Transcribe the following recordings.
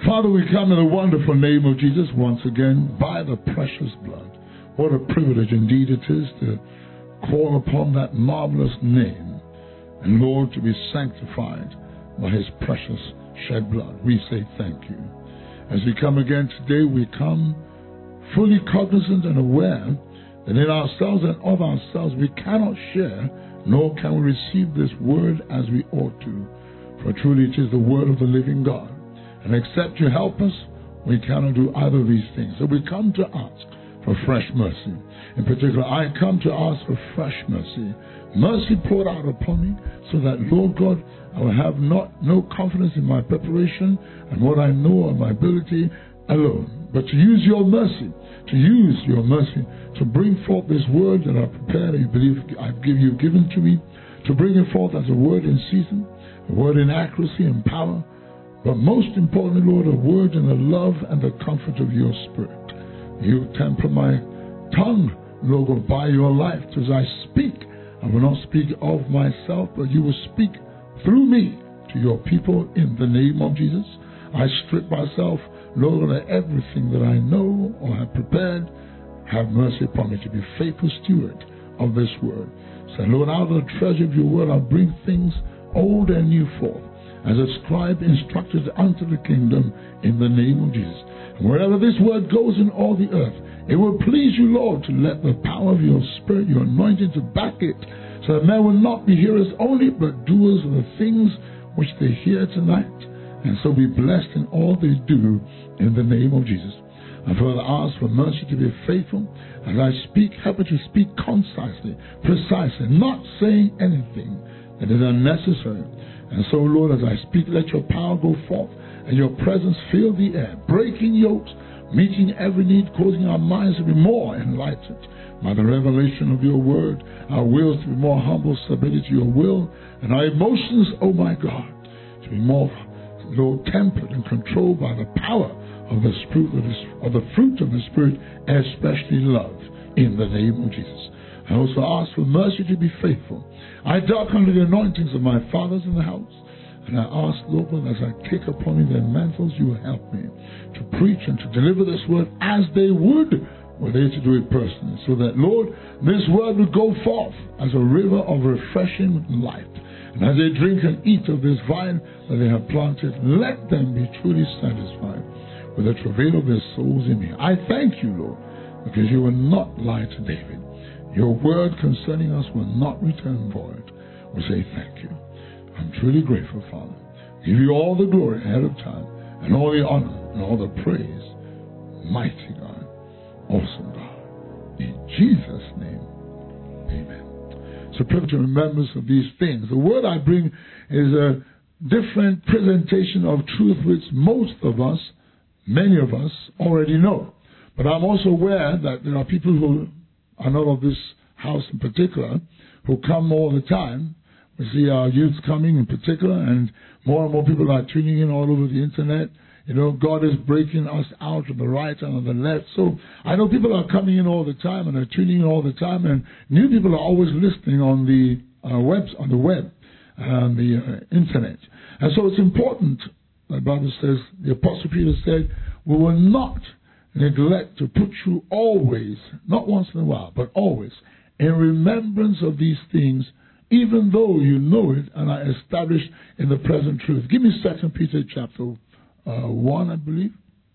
Father, we come in the wonderful name of Jesus once again by the precious blood. What a privilege indeed it is to call upon that marvelous name and, Lord, to be sanctified by his precious shed blood. We say thank you. As we come again today, we come fully cognizant and aware that in ourselves and of ourselves we cannot share, nor can we receive this word as we ought to. For truly it is the word of the living God. And except you help us, we cannot do either of these things. So we come to ask for fresh mercy. In particular, I come to ask for fresh mercy. Mercy poured out upon me so that, Lord God, I will have no confidence in my preparation and what I know of my ability alone, but to use your mercy, to bring forth this word that I've prepared and you believe you've given to me, to bring it forth as a word in season, a word in accuracy and power, but most importantly, Lord, a word in the love and the comfort of your Spirit. You temper my tongue, Lord God, by your life. As I speak, I will not speak of myself, but you will speak through me to your people in the name of Jesus. I strip myself, Lord, of everything that I know or have prepared. Have mercy upon me to be faithful steward of this word. So, Lord, out of the treasure of your word, I'll bring things old and new forth, as a scribe instructed unto the kingdom in the name of Jesus. And wherever this word goes in all the earth, it will please you, Lord, to let the power of your Spirit, your anointing, to back it, so that men will not be hearers only, but doers of the things which they hear tonight, and so be blessed in all they do in the name of Jesus. And further ask for mercy to be faithful. As I speak, help me to speak concisely, precisely, not saying anything that is unnecessary. And so, Lord, as I speak, let your power go forth and your presence fill the air, breaking yokes, meeting every need, causing our minds to be more enlightened by the revelation of your word, our wills to be more humble, submitted to your will, and our emotions, oh my God, to be more, Lord, tempered and controlled by the power of the fruit of the Spirit, especially love, in the name of Jesus. I also ask for mercy to be faithful. I duck under the anointings of my fathers in the house, and I ask, Lord, as I take upon me their mantles, you will help me to preach and to deliver this word as they would were they to do it personally, so that, Lord, this word will go forth as a river of refreshing life. And as they drink and eat of this vine that they have planted, let them be truly satisfied with the travail of their souls in me. I thank you, Lord, because you will not lie to David. Your word concerning us will not return void. We say thank you. I'm truly grateful, Father. Give you all the glory ahead of time, and all the honor and all the praise. Mighty God, awesome God. In Jesus' name, amen. It's a privilege to remember of these things. The word I bring is a different presentation of truth which most of us, many of us, already know. But I'm also aware that there are people who are not of this house in particular, who come all the time. We see our youth coming in particular, and more people are tuning in all over the internet. You know, God is breaking us out on the right and on the left. So I know people are coming in all the time and are tuning in all the time, and new people are always listening on the web and the internet. And so it's important, the Bible says, the Apostle Peter said, we will not neglect to put you always, not once in a while, but always, in remembrance of these things, even though you know it and are established in the present truth. Give me 2 Peter chapter 1, I believe,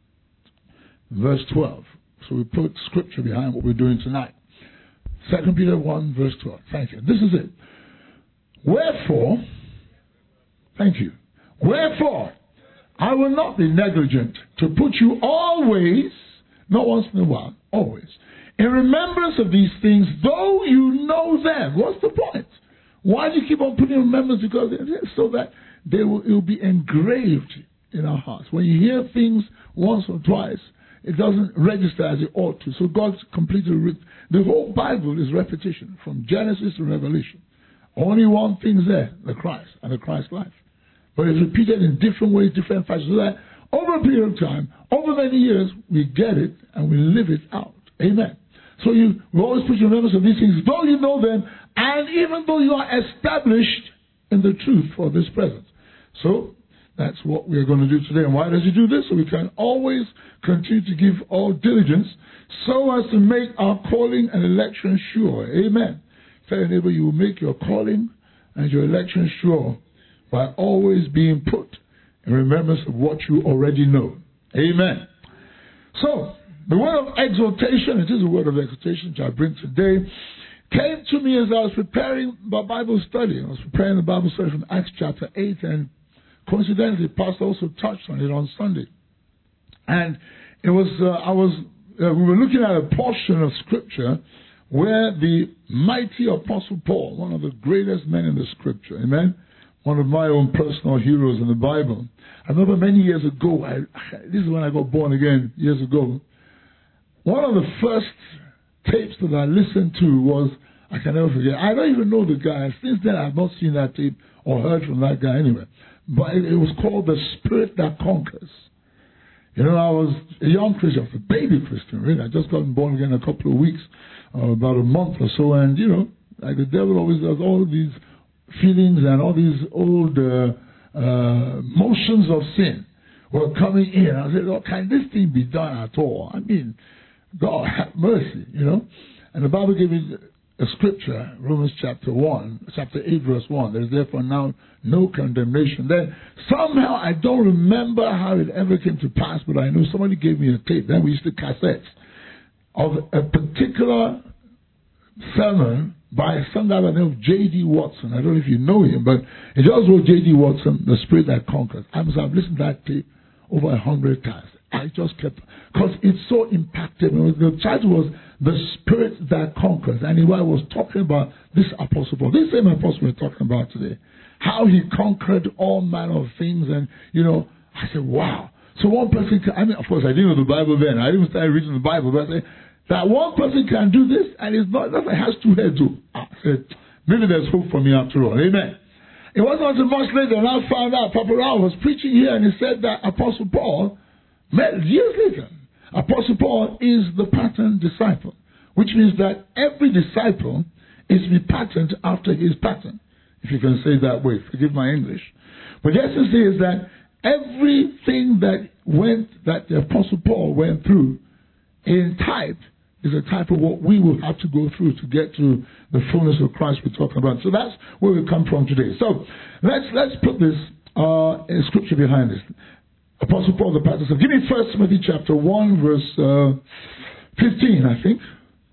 verse 12. So we put scripture behind what we're doing tonight. 2 Peter 1, verse 12. Thank you. This is it. Wherefore, thank you. Wherefore, I will not be negligent to put you always, not once in a while, always, in remembrance of these things, though you know them. What's the point? Why do you keep on putting remembrance? Because so that it will be engraved in our hearts. When you hear things once or twice, it doesn't register as it ought to. So God's completely the whole Bible is repetition, from Genesis to Revelation. Only one thing's there, the Christ and the Christ life. But it's repeated in different ways, different fashions, so that over a period of time, over many years, we get it and we live it out. Amen. So we always put your remembrance of these things, though you know them, and even though you are established in the truth for this present. So That's what we're going to do today. And why does he do this? So we can always continue to give all diligence so as to make our calling and election sure. Amen. Tell your neighbor, you will make your calling and your election sure by always being put in remembrance of what you already know. Amen. So, the word of exhortation, it is a word of exhortation which I bring today, came to me as I was preparing my Bible study. I was preparing the Bible study from Acts chapter 8, and coincidentally, Pastor also touched on it on Sunday. And it was, we were looking at a portion of Scripture where the mighty Apostle Paul, one of the greatest men in the Scripture, amen, one of my own personal heroes in the Bible. I remember many years ago, this is when I got born again, years ago, one of the first tapes that I listened to was, I can never forget, I don't even know the guy. Since then, I have not seen that tape or heard from that guy anyway. But it was called The Spirit That Conquers. You know, I was a young Christian, a baby Christian, really. I just got born again a couple of weeks, about a month or so. And, you know, like the devil always does, all these feelings and all these old motions of sin were coming in. I said, oh, can this thing be done at all? I mean, God have mercy, you know. And the Bible gave me a scripture, Romans chapter 8 verse 1. There's therefore now no condemnation. Then somehow, I don't remember how it ever came to pass, but I know somebody gave me a tape. Then we used to cassettes of a particular sermon by some guy by the name of J.D. Watson. I don't know if you know him, but it just wrote J.D. Watson, The Spirit That Conquers. I've listened to that tape over 100 times. I just kept, because it so impacted me. The title was The Spirit That Conquers. And I was talking about this apostle Paul. This same apostle we're talking about today. How he conquered all manner of things. And, you know, I said, wow. So one person can, I mean, of course, I didn't know the Bible then. I didn't start reading the Bible. But I said, that one person can do this, and it's not, that has two heads too. I said, maybe there's hope for me after all. Amen. It wasn't until much later, and I found out Papa Rao was preaching here, and he said that Apostle Paul, years later, Apostle Paul is the pattern disciple, which means that every disciple is to be patterned after his pattern, if you can say it that way. Forgive my English. But the essence is that everything that the Apostle Paul went through in type is a type of what we will have to go through to get to the fullness of Christ we're talking about. So that's where we come from today. So let's put this in scripture behind this. Apostle Paul, the pattern. So give me 1 Timothy chapter 1, verse 15, I think.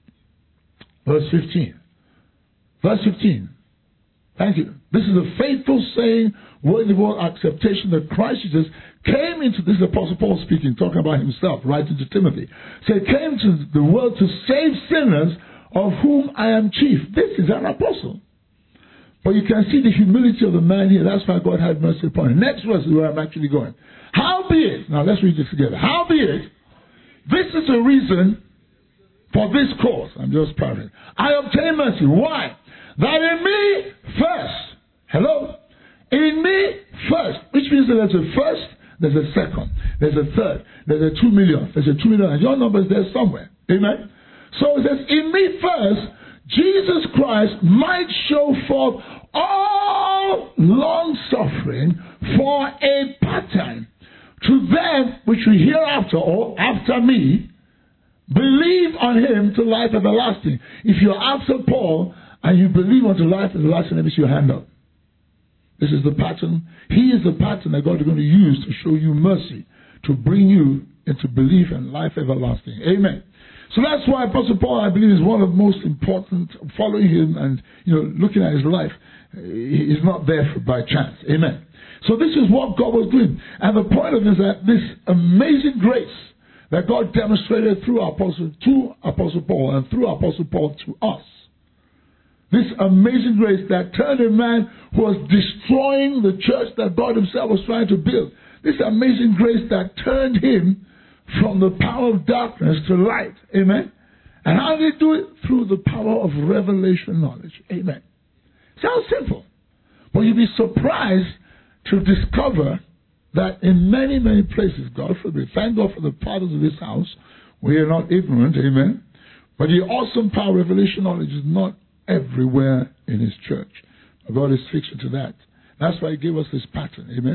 Verse 15. Verse 15. Thank you. This is a faithful saying, worthy of all acceptation, that Christ Jesus came into, this is Apostle Paul speaking, talking about himself, writing to Timothy. So he came to the world to save sinners, of whom I am chief. This is an apostle. But you can see the humility of the man here. That's why God had mercy upon him. Next verse is where I'm actually going. Howbeit, now let's read this together. Howbeit, this is the reason for this cause. I'm just paraphrasing. I obtain mercy. Why? That in me first. Hello? In me first. Which means that there's a first, there's a second, there's a third, there's a 2 million, there's a 2 million, and your number is there somewhere. Amen? So it says, in me first, Jesus Christ might show forth all long suffering for a pattern to them which will hereafter, or after me, believe on him to life everlasting. If you're after Paul and you believe unto life everlasting, let me see your hand up. This is the pattern. He is the pattern that God is going to use to show you mercy, to bring you into belief and life everlasting. Amen. So that's why Apostle Paul, I believe, is one of the most important. Following him and, looking at his life, he's not there by chance. Amen. So this is what God was doing. And the point of it is that this amazing grace that God demonstrated through Apostle Paul and through Apostle Paul to us. This amazing grace that turned a man who was destroying the church that God himself was trying to build. This amazing grace that turned him from the power of darkness to light. Amen. And how did he do it? Through the power of revelation knowledge. Amen. Sounds simple. But you'll be surprised to discover that in many, many places, God forbid, thank God for the fathers of this house, we are not ignorant, amen. But the awesome power of revelation knowledge is not everywhere in his church. God is fixed to that. That's why he gave us this pattern, amen.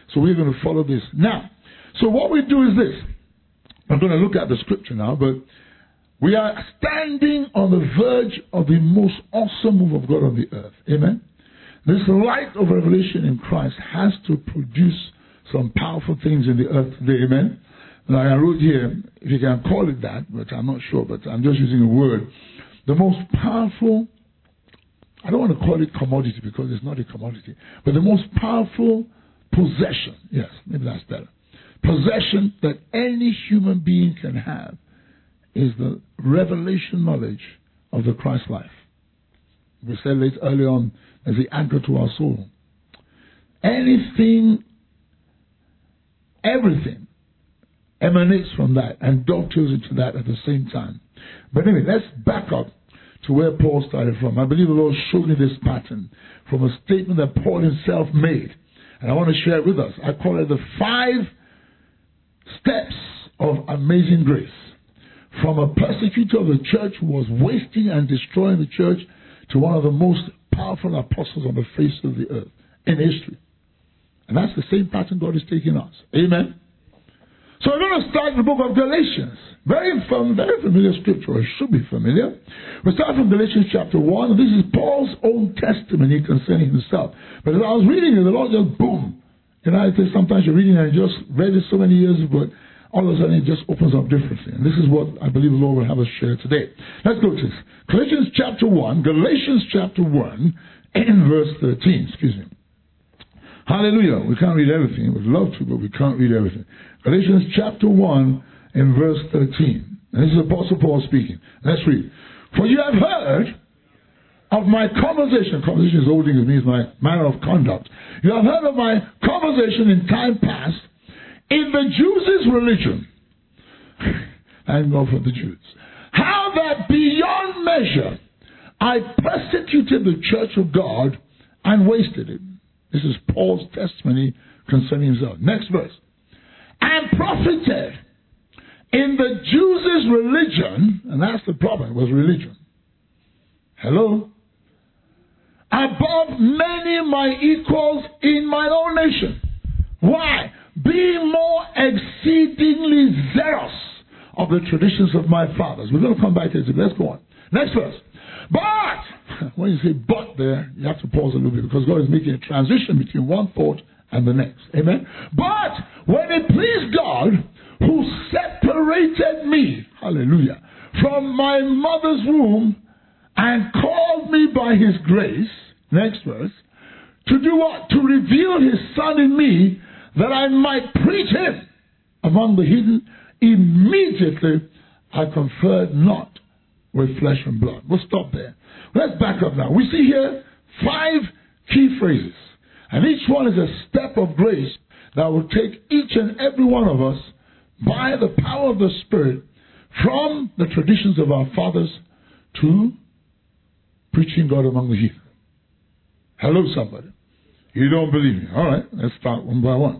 So we're going to follow this. Now, so what we do is this. I'm going to look at the scripture now, but we are standing on the verge of the most awesome move of God on the earth. Amen? This light of revelation in Christ has to produce some powerful things in the earth today. Amen? Like I wrote here, if you can call it that, but I'm not sure, but I'm just using a word. The most powerful, I don't want to call it commodity because it's not a commodity, but the most powerful possession, yes, maybe that's better, possession that any human being can have is the revelation knowledge of the Christ life. We said it earlier on as the anchor to our soul. Anything, everything emanates from that and dovetails into that at the same time. But anyway, let's back up to where Paul started from. I believe the Lord showed me this pattern from a statement that Paul himself made. And I want to share it with us. I call it the 5 steps of amazing grace. From a persecutor of the church who was wasting and destroying the church to one of the most powerful apostles on the face of the earth in history. And that's the same pattern God is taking us. Amen? So we're going to start the book of Galatians. Very familiar scripture, or it should be familiar. We start from Galatians chapter 1. And this is Paul's own testimony concerning himself. But as I was reading it, the Lord just boom. You know, sometimes you're reading and you just read it so many years, but all of a sudden it just opens up differently. And this is what I believe the Lord will have us share today. Let's go to this. Galatians chapter 1, in verse 13. Excuse me. Hallelujah. We can't read everything. We'd love to, but we can't read everything. Galatians chapter 1 in verse 13. And this is Apostle Paul speaking. Let's read. For you have heard of my conversation. Conversation is old English, means my manner of conduct. You have heard of my conversation in time past in the Jews' religion. Thank God for the Jews. How that beyond measure I persecuted the church of God and wasted it. This is Paul's testimony concerning himself. Next verse. And profited in the Jews' religion, and that's the problem, it was religion. Hello? Above many my equals in my own nation. Why? Being more exceedingly zealous of the traditions of my fathers. We're going to come back to it. Let's go on. Next verse. But, when you say but there, you have to pause a little bit because God is making a transition between one thought and the next. Amen? But, when it pleased God, who separated me, hallelujah, from my mother's womb and called me by his grace, next verse, to do what? To reveal his Son in me, that I might preach him among the heathen. Immediately I conferred not with flesh and blood. We'll stop there. Let's back up now. We see here 5 key phrases. And each one is a step of grace that will take each and every one of us by the power of the Spirit from the traditions of our fathers to preaching God among the heathen. Hello, somebody. You don't believe me. All right, let's start one by one.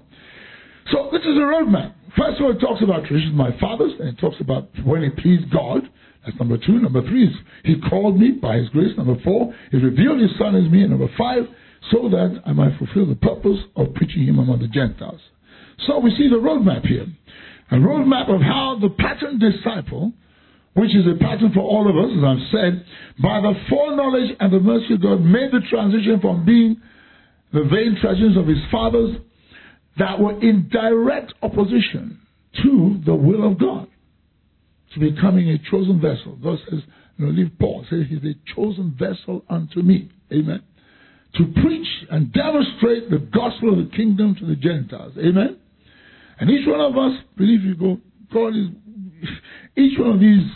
So this is a roadmap. First of all, it talks about traditions of my fathers, and it talks about when it pleased God. That's number 2. Number 3 is he called me by his grace. Number 4, he revealed his Son as me. And number 5, so that I might fulfill the purpose of preaching him among the Gentiles. So we see the roadmap here. A roadmap of how the pattern disciple, which is a pattern for all of us, as I've said, by the foreknowledge and the mercy of God, made the transition from being the vain traditions of his fathers that were in direct opposition to the will of God, to becoming a chosen vessel. God says, leave Paul, says he's a chosen vessel unto me. Amen. To preach and demonstrate the gospel of the kingdom to the Gentiles. Amen. And each one of us, believe you go, God is, each one of these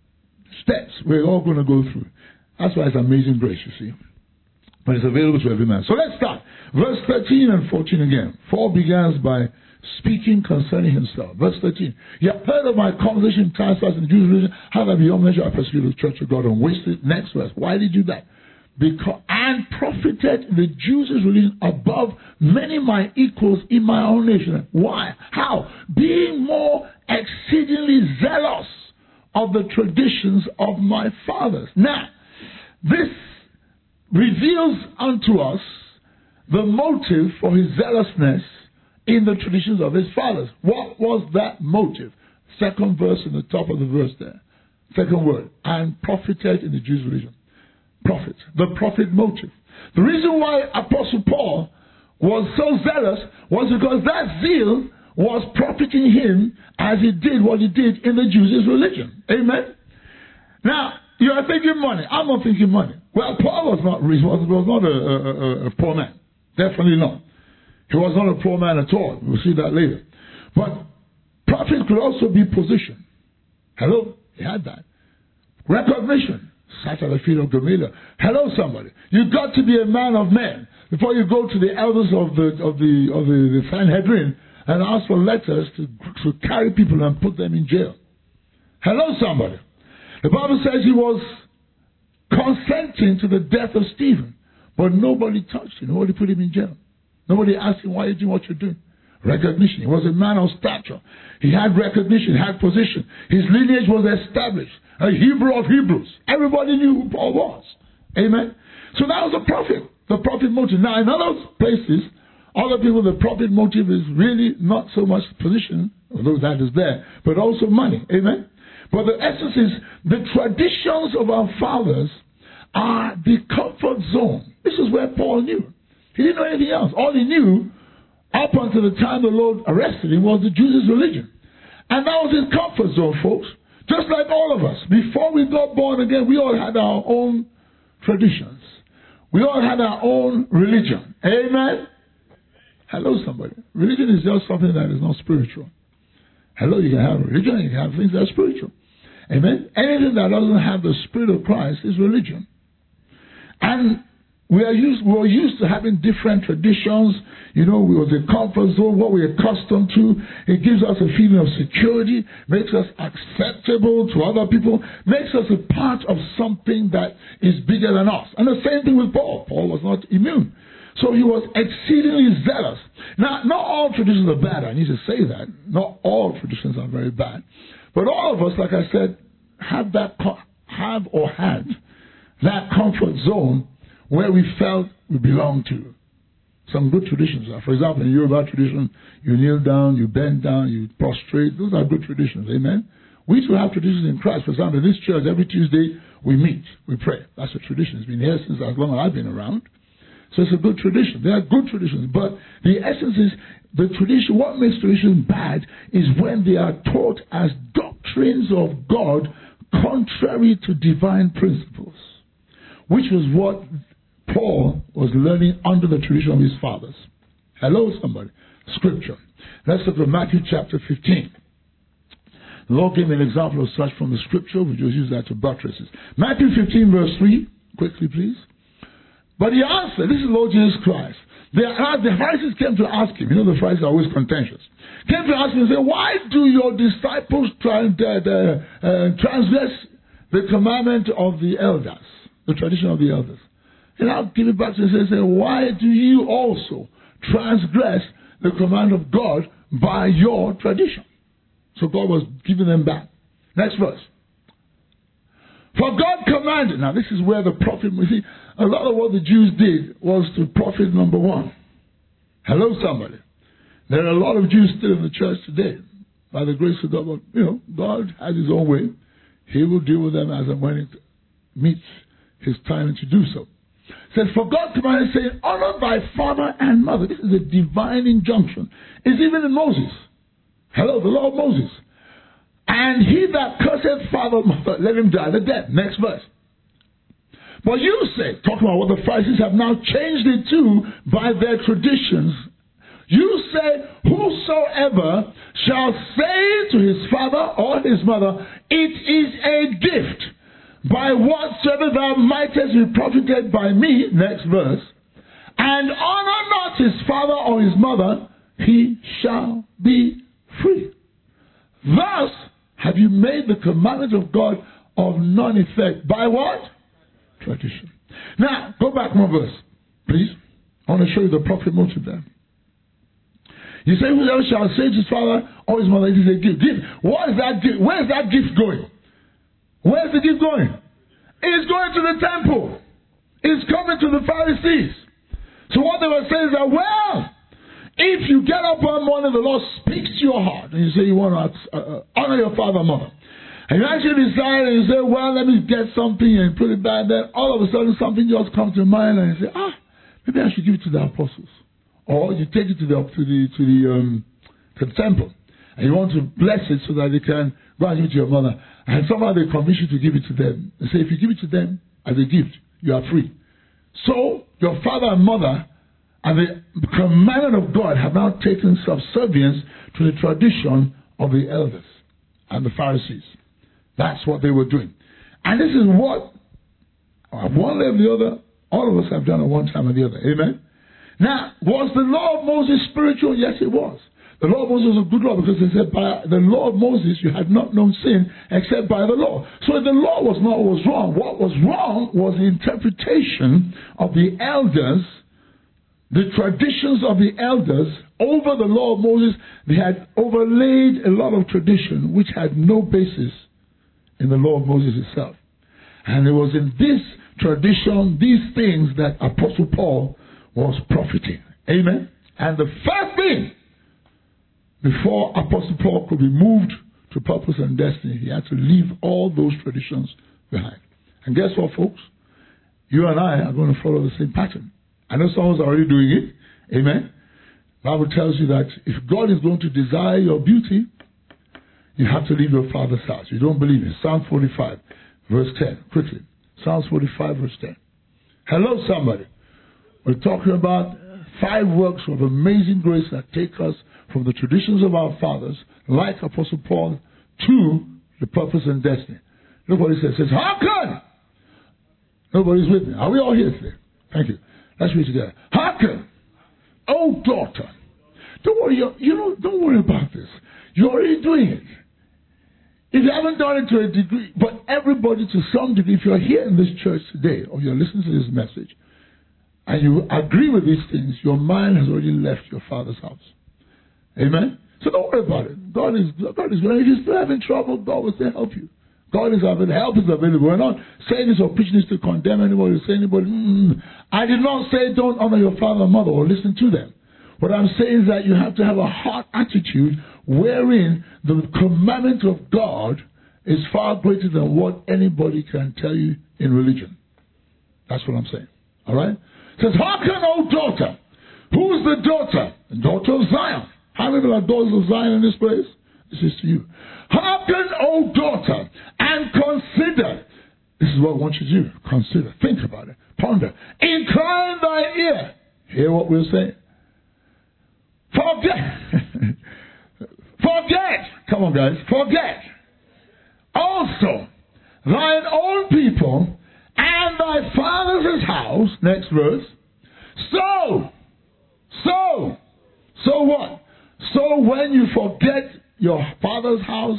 steps we're all going to go through. That's why it's amazing grace, you see. But it's available to every man. So let's start. Verse 13 and 14 again. Paul begins by speaking concerning himself. Verse 13. You have heard of my conversation in times past in the Jewish religion, how that beyond measure I persecuted the church of God and wasted. Next verse. Why did you do that? Because and profited the Jews' religion above many my equals in my own nation. Why? How? Being more exceedingly zealous of the traditions of my fathers. Now, this reveals unto us the motive for his zealousness in the traditions of his fathers. What was that motive? Second verse in the top of the verse there. Second word. And profited in the Jews' religion. Prophet. The prophet motive. The reason why Apostle Paul was so zealous was because that zeal was profiting him as he did what he did in the Jews' religion. Amen? Now, you are thinking money. I'm not thinking money. Well, Paul was not rich. Was not a poor man. Definitely not. He was not a poor man at all. We'll see that later. But prophet could also be position. Hello? He had that. Recognition. Sat at the feet of Gamaliel. Hello, somebody. You've got to be a man of men before you go to the elders of the Sanhedrin and ask for letters to carry people and put them in jail. Hello, somebody. The Bible says he was consenting to the death of Stephen, but nobody touched him. Nobody put him in jail. Nobody asked him, why are you doing what you're doing? Recognition. He was a man of stature. He had recognition, he had position. His lineage was established. A Hebrew of Hebrews. Everybody knew who Paul was. Amen? So that was the prophet motive. Now in other places, other people, the prophet motive is really not so much position, although that is there, but also money. Amen? But the essence is the traditions of our fathers are the comfort zone. This is where Paul knew. He didn't know anything else. All he knew up until the time the Lord arrested him was the Jews' religion. And that was his comfort zone, folks. Just like all of us. Before we got born again, we all had our own traditions. We all had our own religion. Amen? Hello, somebody. Religion is just something that is not spiritual. Hello, you can have religion, you can have things that are spiritual. Amen? Anything that doesn't have the Spirit of Christ is religion. And we're used to having different traditions. You know, we was a comfort zone, what we're accustomed to. It gives us a feeling of security, makes us acceptable to other people, makes us a part of something that is bigger than us. And the same thing with Paul. Paul was not immune. So he was exceedingly zealous. Now, not all traditions are bad. I need to say that. Not all traditions are very bad. But all of us, like I said, had that comfort zone where we felt we belonged to. Some good traditions are. For example, in Yoruba tradition, you kneel down, you bend down, you prostrate. Those are good traditions. Amen? We too have traditions in Christ. For example, in this church, every Tuesday, we meet, we pray. That's a tradition. It's been here since as long as I've been around. So it's a good tradition. They are good traditions. But the essence is the tradition. What makes tradition bad is when they are taught as doctrines of God contrary to divine principles, which was what Paul was learning under the tradition of his fathers. Hello, somebody. Scripture. Let's look at Matthew chapter 15. The Lord gave me an example of such from the scripture. We just use that to buttress it. Matthew 15 verse 3. Quickly, please. But he answered, this is Lord Jesus Christ. The Pharisees came to ask him. You know the Pharisees are always contentious. Came to ask him and said, why do your disciples transgress the commandment of the elders, the tradition of the elders? And I'll give it back to him and say, why do you also transgress the command of God by your tradition? So God was giving them back. Next verse. For God commanded. Now this is where the prophet, you see, a lot of what the Jews did was to profit number one. Hello, somebody. There are a lot of Jews still in the church today. By the grace of God, but, you know, God has his own way. He will deal with them as and when it meets his time to do so. It says, for God commanded, saying, honor thy father and mother. This is a divine injunction. It's even in Moses. Hello, the law of Moses. And he that curseth father or mother, let him die the death. Next verse. But you say, talking about what the Pharisees have now changed it to by their traditions. You say, whosoever shall say to his father or his mother, it is a gift, by whatsoever thou mightest be profited by me, next verse, and honor not his father or his mother, he shall be free. Thus have you made the commandment of God of none effect. By what? Tradition. Now, go back one verse, please. I want to show you the prophet motive there. You say, whoever shall say to his father or his mother, it is a gift. What is that gift? Where is that gift going? Where is the gift going? It is going to the temple. It is coming to the Pharisees. So what they were saying is that, well, If you get up one morning, the Lord speaks to your heart, and you say you want to honor your father and mother, and you actually decide and you say, well, let me get something and put it back there, all of a sudden something just comes to mind, and you say, maybe I should give it to the apostles. Or you take it to the temple, and you want to bless it so that they can go and give it to your mother. And somehow they convince you to give it to them. They say, if you give it to them as a gift, you are free. So, your father and mother and the commandment of God have now taken subservience to the tradition of the elders and the Pharisees. That's what they were doing. And this is what, at one level or the other, all of us have done at one time or the other. Amen? Now, was the law of Moses spiritual? Yes, it was. The law of Moses was a good law because they said by the law of Moses you had not known sin except by the law. So the law was not what was wrong. What was wrong was the interpretation of the elders, the traditions of the elders over the law of Moses. They had overlaid a lot of tradition which had no basis in the law of Moses itself. And it was in this tradition, these things that Apostle Paul was profiting. Amen? And the first thing, before Apostle Paul could be moved to purpose and destiny, he had to leave all those traditions behind. And guess what, folks? You and I are going to follow the same pattern. I know someone's already doing it. Amen? The Bible tells you that if God is going to desire your beauty, you have to leave your father's house. You don't believe it. Psalm 45, verse 10. Quickly. Psalm 45, verse 10. Hello, somebody. We're talking about 5 works of amazing grace that take us from the traditions of our fathers, like Apostle Paul, to the purpose and destiny. Look what he says. He says, hearken! Nobody's with me. Are we all here today? Thank you. Let's read together. Hearken, O daughter. Don't worry, don't worry about this. You're already doing it. If you haven't done it to a degree, but everybody to some degree, if you're here in this church today, or you're listening to this message, and you agree with these things, your mind has already left your father's house. Amen? So don't worry about it. God is going. If you're still having trouble, God will still help you. God is available. Help is available. We're not saying this or preaching this to condemn anybody or say anybody. I did not say don't honor your father and mother or listen to them. What I'm saying is that you have to have a heart attitude wherein the commandment of God is far greater than what anybody can tell you in religion. That's what I'm saying. All right? It says, hearken, O daughter. Who's the daughter? The daughter of Zion. How many are daughters of Zion in this place? This is to you. Hearken, O daughter, and consider. This is what I want you to do. Consider. Think about it. Ponder. Incline thy ear. Hear what we're saying? Forget. Forget. Come on, guys. Forget. Also, thine own people and thy father's house. Next verse. So what? So when you forget your father's house,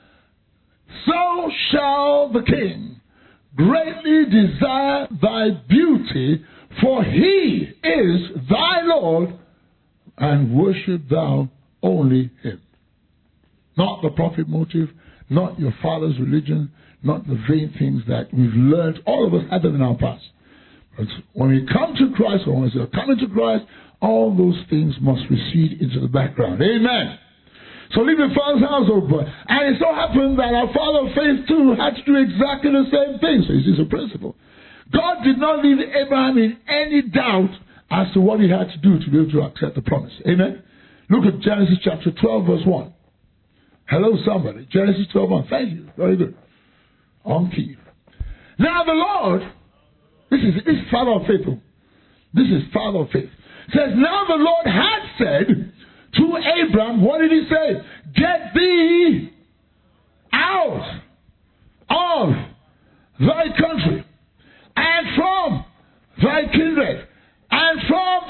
so shall the king greatly desire thy beauty, for he is thy Lord, and worship thou only him. Not the profit motive, not your father's religion, not the vain things that we've learned. All of us had them in our past. But when we come to Christ, or when we're coming to Christ, all those things must recede into the background. Amen. So leave your father's house, old boy. And it so happened that our father of faith too had to do exactly the same thing. So this is a principle. God did not leave Abraham in any doubt as to what he had to do to be able to accept the promise. Amen. Look at Genesis chapter 12, verse 1. Hello, somebody. Genesis 12:1. Thank you. Very good. On key. Now the Lord, this is father of faith. This is father of faith. Says, now the Lord had said to Abram, what did he say? Get thee out of thy country and from thy kindred and from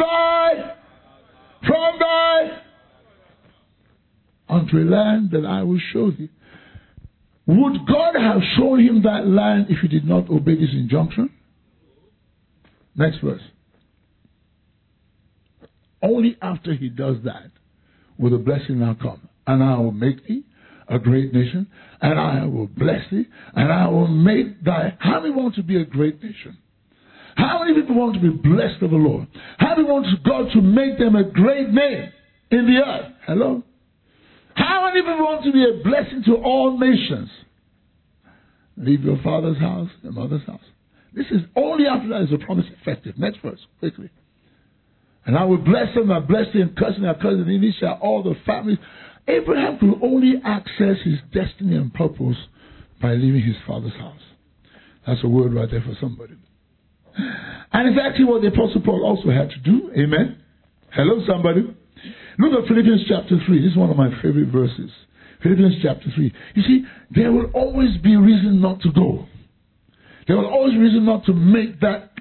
thy unto a land that I will show thee. Would God have shown him that land if he did not obey this injunction? Next verse. Only after he does that will the blessing now come. And I will make thee a great nation, and I will bless thee, and I will make thy... How many want to be a great nation? How many people want to be blessed of the Lord? How many want God to make them a great name? in the earth. Hello? How many people want to be a blessing to all nations? Leave your father's house, your mother's house. This is only after that is the promise effective. Next verse, quickly. And I will bless them, I bless them, cursing our cousin, and these shall all the families. Abraham could only access his destiny and purpose by leaving his father's house. That's a word right there for somebody. And it's actually what the Apostle Paul also had to do. Amen. Hello, somebody. Look at Philippians chapter 3. This is one of my favorite verses. Philippians chapter 3. You see, there will always be reason not to go. There will always be reason not to make that.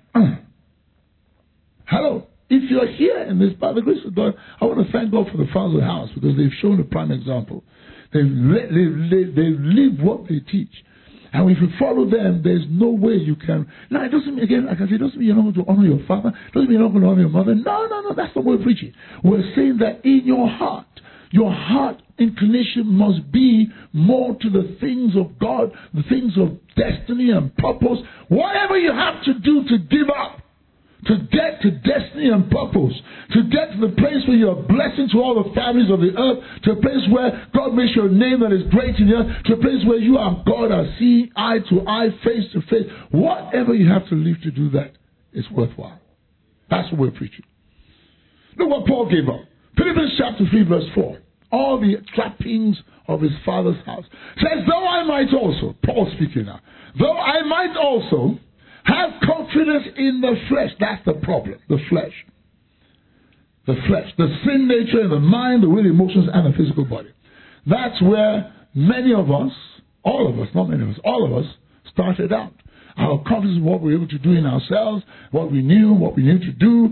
Hello. If you're here in this, by the grace of God, I want to thank God for the fathers of the house because they've shown a prime example. They've lived what they teach. And if you follow them, there's no way you can. Now, it doesn't mean, again, like I said, it doesn't mean you're not going to honor your father. It doesn't mean you're not going to honor your mother. No, that's not what we're preaching. We're saying that in your heart inclination must be more to the things of God, the things of destiny and purpose. Whatever you have to do to give up, to get to destiny and purpose, to get to the place where you're a blessing to all the families of the earth, to a place where God makes your name that is great in the earth, to a place where you and God are seeing eye to eye, face to face. Whatever you have to live to do that is worthwhile. That's what we're preaching. Look what Paul gave up. Philippians chapter 3 verse 4. All the trappings of his father's house. Says, though I might also, Paul speaking now, though I might also have confidence in the flesh. That's the problem. The flesh. The flesh. The sin nature in the mind, the will, emotions, and the physical body. That's where many of us, all of us, not many of us, all of us started out. Our confidence in what we were able to do in ourselves, what we knew to do,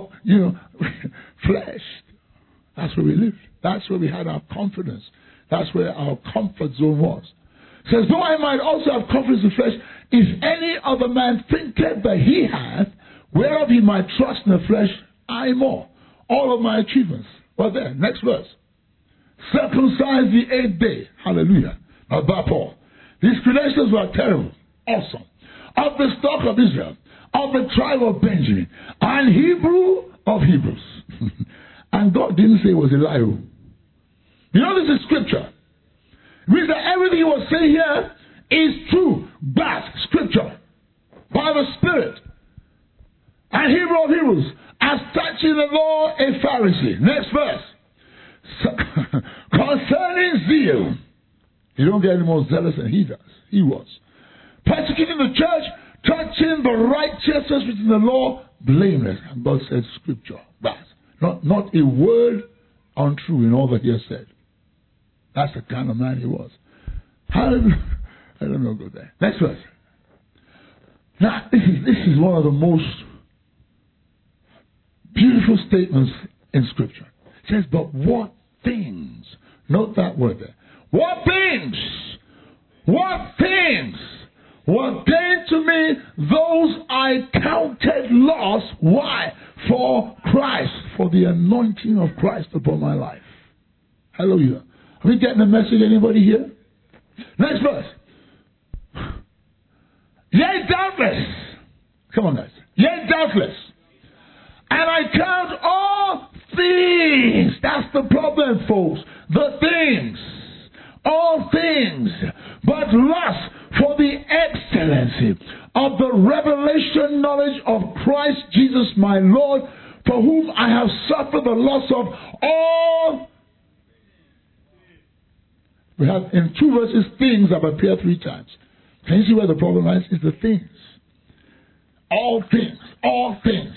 flesh. That's where we lived. That's where we had our confidence. That's where our comfort zone was. It says, though I might also have confidence in the flesh, if any other man thinketh that he hath, whereof he might trust in the flesh, I more. All of my achievements. Well, there, next verse. Circumcised the 8th day. Hallelujah. Now, by Paul. These credentials were terrible. Awesome. Of the stock of Israel, of the tribe of Benjamin, and Hebrew of Hebrews. And God didn't say it was a lie. You know, this is scripture. It means that everything he was saying here is true. But scripture. By the Spirit. And Hebrew of Hebrews. As touching the law, a Pharisee. Next verse. Concerning zeal. You don't get any more zealous than he does. He was. Persecuting the church. Touching the righteousness which is in the law. Blameless. And God said scripture. But not a word untrue in all that he has said. That's the kind of man he was. Hallelujah. I don't know, go there. Next verse. Now, this is one of the most beautiful statements in Scripture. It says, but what things? Note that word there. What things? What things were gained to me? Those I counted loss. Why? For Christ. For the anointing of Christ upon my life. Hallelujah. Are we getting a message? Anybody here? Next verse. Yea, doubtless. Come on, guys. Yea, doubtless. And I count all things. That's the problem, folks. The things. All things. But loss for the excellency of the revelation knowledge of Christ Jesus my Lord, for whom I have suffered the loss of all. We have in 2 verses things that appear 3 times. Can you see where the problem lies? It's the things. All things. All things.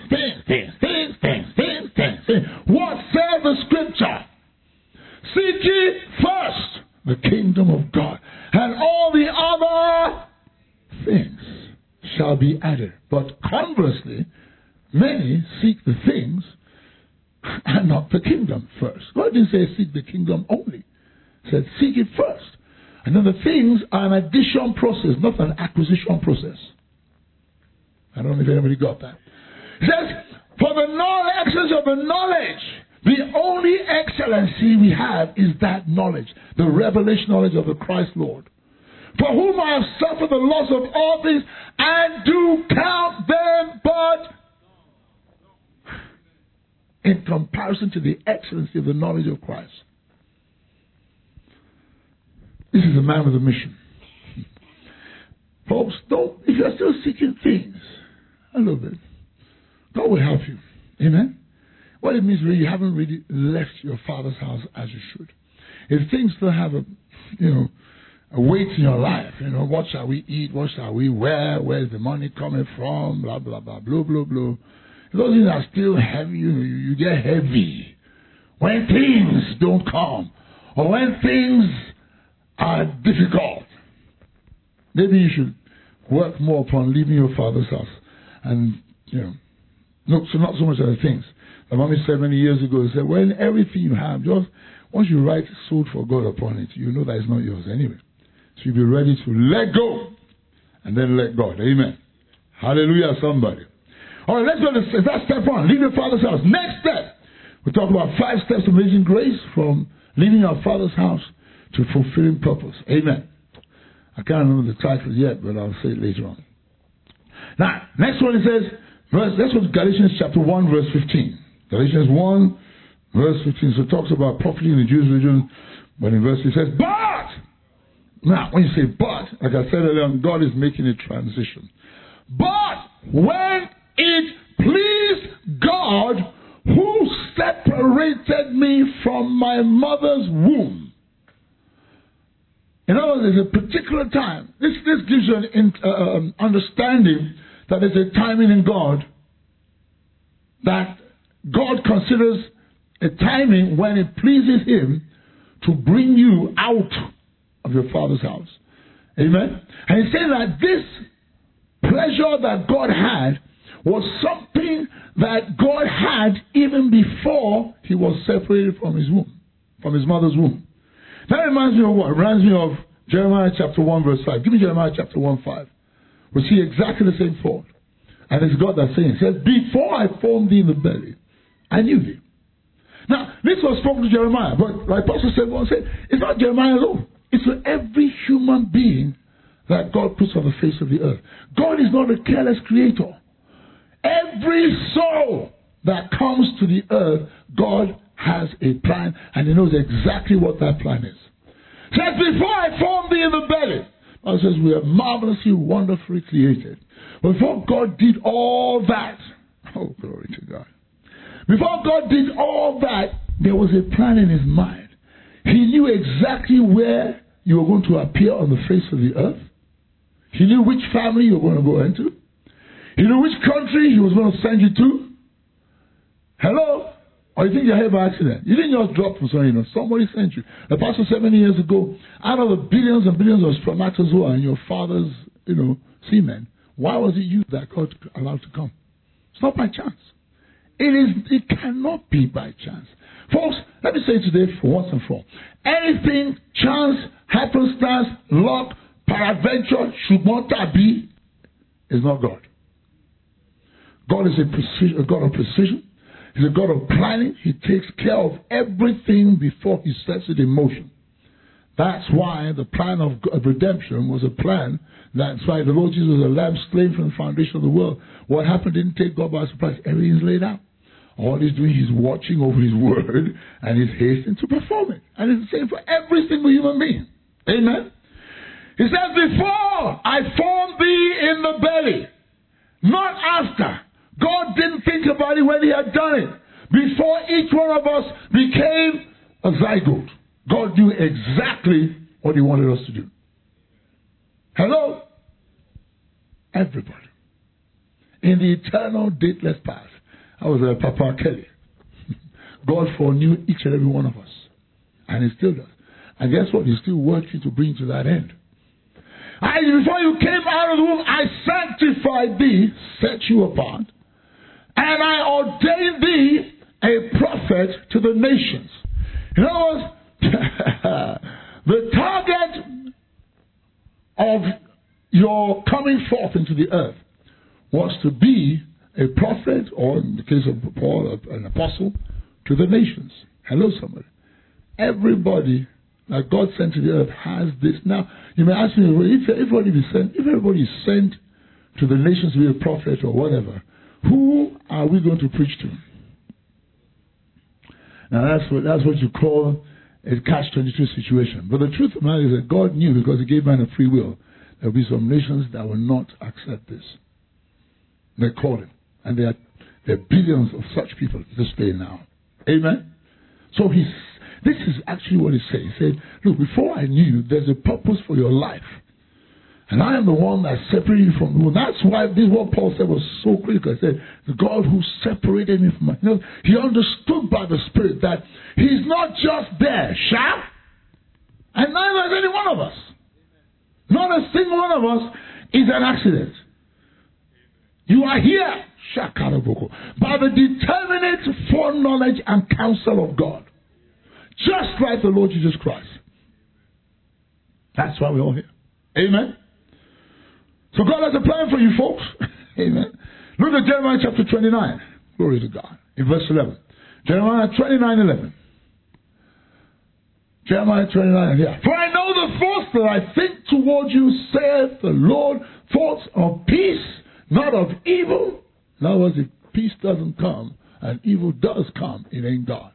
Things. What says the scripture? Seek ye first the kingdom of God, and all the other things shall be added. But conversely, many seek the things and not the kingdom first. God didn't say seek the kingdom only. He said seek it first. And then the things are an addition process, not an acquisition process. I don't know if anybody got that. He says, for the excellence of the knowledge, the only excellency we have is that knowledge, the revelation knowledge of the Christ Lord, for whom I have suffered the loss of all things, and do count them but in comparison to the excellency of the knowledge of Christ. This is a man with a mission. Folks, if you're still seeking things, a little bit, God will help you. Amen? What it means really, you haven't really left your Father's house as you should. If things still have a weight in your life, what shall we eat, what shall we wear, where's the money coming from, blah, blah, blah, blah, blah, blah. Those things are still heavy, you get heavy. When things don't come, or when things are difficult, maybe you should work more upon leaving your Father's house. And, not so much other things. My mommy said many years ago, she said, when everything you have, just once you write sold for God upon it, you know that it's not yours anyway. So you'll be ready to let go and then let God. Amen. Hallelujah, somebody. All right, let's go to that's step one. Leave your Father's house. Next step, we talk about 5 steps of amazing grace from leaving our Father's house to fulfilling purpose. Amen. I can't remember the title yet, but I'll say it later on. Now, next one it says, let's go to Galatians chapter 1, verse 15. Galatians 1, verse 15. So it talks about property in the Jewish religion, but in verse 15 it says, but! Now, when you say but, like I said earlier on, God is making a transition. But when it pleased God who separated me from my mother's womb. In other words, there's a particular time. This gives you an understanding that there's a timing in God, that God considers a timing when it pleases Him to bring you out of your Father's house. Amen? And He's saying that this pleasure that God had was something that God had even before He was separated from His womb, from His mother's womb. That reminds me of what? It reminds me of Jeremiah chapter 1 verse 5. Give me Jeremiah chapter 1 5. We see exactly the same thought. And it's God that's saying, it says, before I formed thee in the belly, I knew thee. Now, this was spoken to Jeremiah, but like Pastor said, it's not Jeremiah alone. It's for every human being that God puts on the face of the earth. God is not a careless creator. Every soul that comes to the earth, God has a plan, and He knows exactly what that plan is. It says, before I formed thee in the belly. God says, we are marvelously, wonderfully created. But before God did all that, oh, glory to God. Before God did all that, there was a plan in His mind. He knew exactly where you were going to appear on the face of the earth. He knew which family you were going to go into. He knew which country He was going to send you to. Hello? Or you think you're here by accident? You didn't just drop from somewhere. Somebody sent you. The pastor said many years ago, out of the billions and billions of spermatozoa in your father's, semen, why was it you that God allowed to come? It's not by chance. It cannot be by chance. Folks, let me say today for once and for all. Anything, chance, happenstance, luck, peradventure, should not that be, is not God. God is a God of precision. He's a God of planning. He takes care of everything before He sets it in motion. That's why the plan of redemption was a plan. That's why the Lord Jesus was a lamb slain from the foundation of the world. What happened didn't take God by surprise. Everything's laid out. All He's doing, He's watching over His word, and He's hastening to perform it. And it's the same for every single human being. Amen? He says, before I formed thee in the belly, not after. God didn't think about it when He had done it. Before each one of us became a zygote, God knew exactly what He wanted us to do. Hello? Everybody. In the eternal dateless past, I was Papa Kelly. God foreknew each and every one of us. And He still does. And guess what? He's still working to bring to that end. Before you came out of the womb, I sanctified thee, set you apart, and I ordained thee a prophet to the nations. In other words, the target of your coming forth into the earth was to be a prophet, or in the case of Paul, an apostle, to the nations. Hello, somebody. Everybody that God sent to the earth has this. Now, you may ask me, well, if everybody is sent to the nations to be a prophet or whatever, who are we going to preach to? Now that's what you call a catch-22 situation. But the truth of the matter is that God knew, because He gave man a free will, there will be some nations that will not accept this. They called Him. And there are billions of such people this day now. Amen? So this is actually what He said. He said, look, before I knew you, there's a purpose for your life. And I am the one that separated you from the world. That's why this what Paul said was so critical. He said, the God who separated me from my... he understood by the Spirit that He's not just there, shall? And neither is any one of us. Not a single one of us is an accident. You are here, Shakaraboko, by the determinate foreknowledge and counsel of God. Just like the Lord Jesus Christ. That's why we're all here. Amen. So God has a plan for you folks. Amen. Look at Jeremiah chapter 29. Glory to God. In verse 11. Jeremiah 29:11. Jeremiah 29, yeah. For I know the thoughts that I think toward you, saith the Lord, thoughts of peace, not of evil. In other words, if peace doesn't come and evil does come, it ain't God.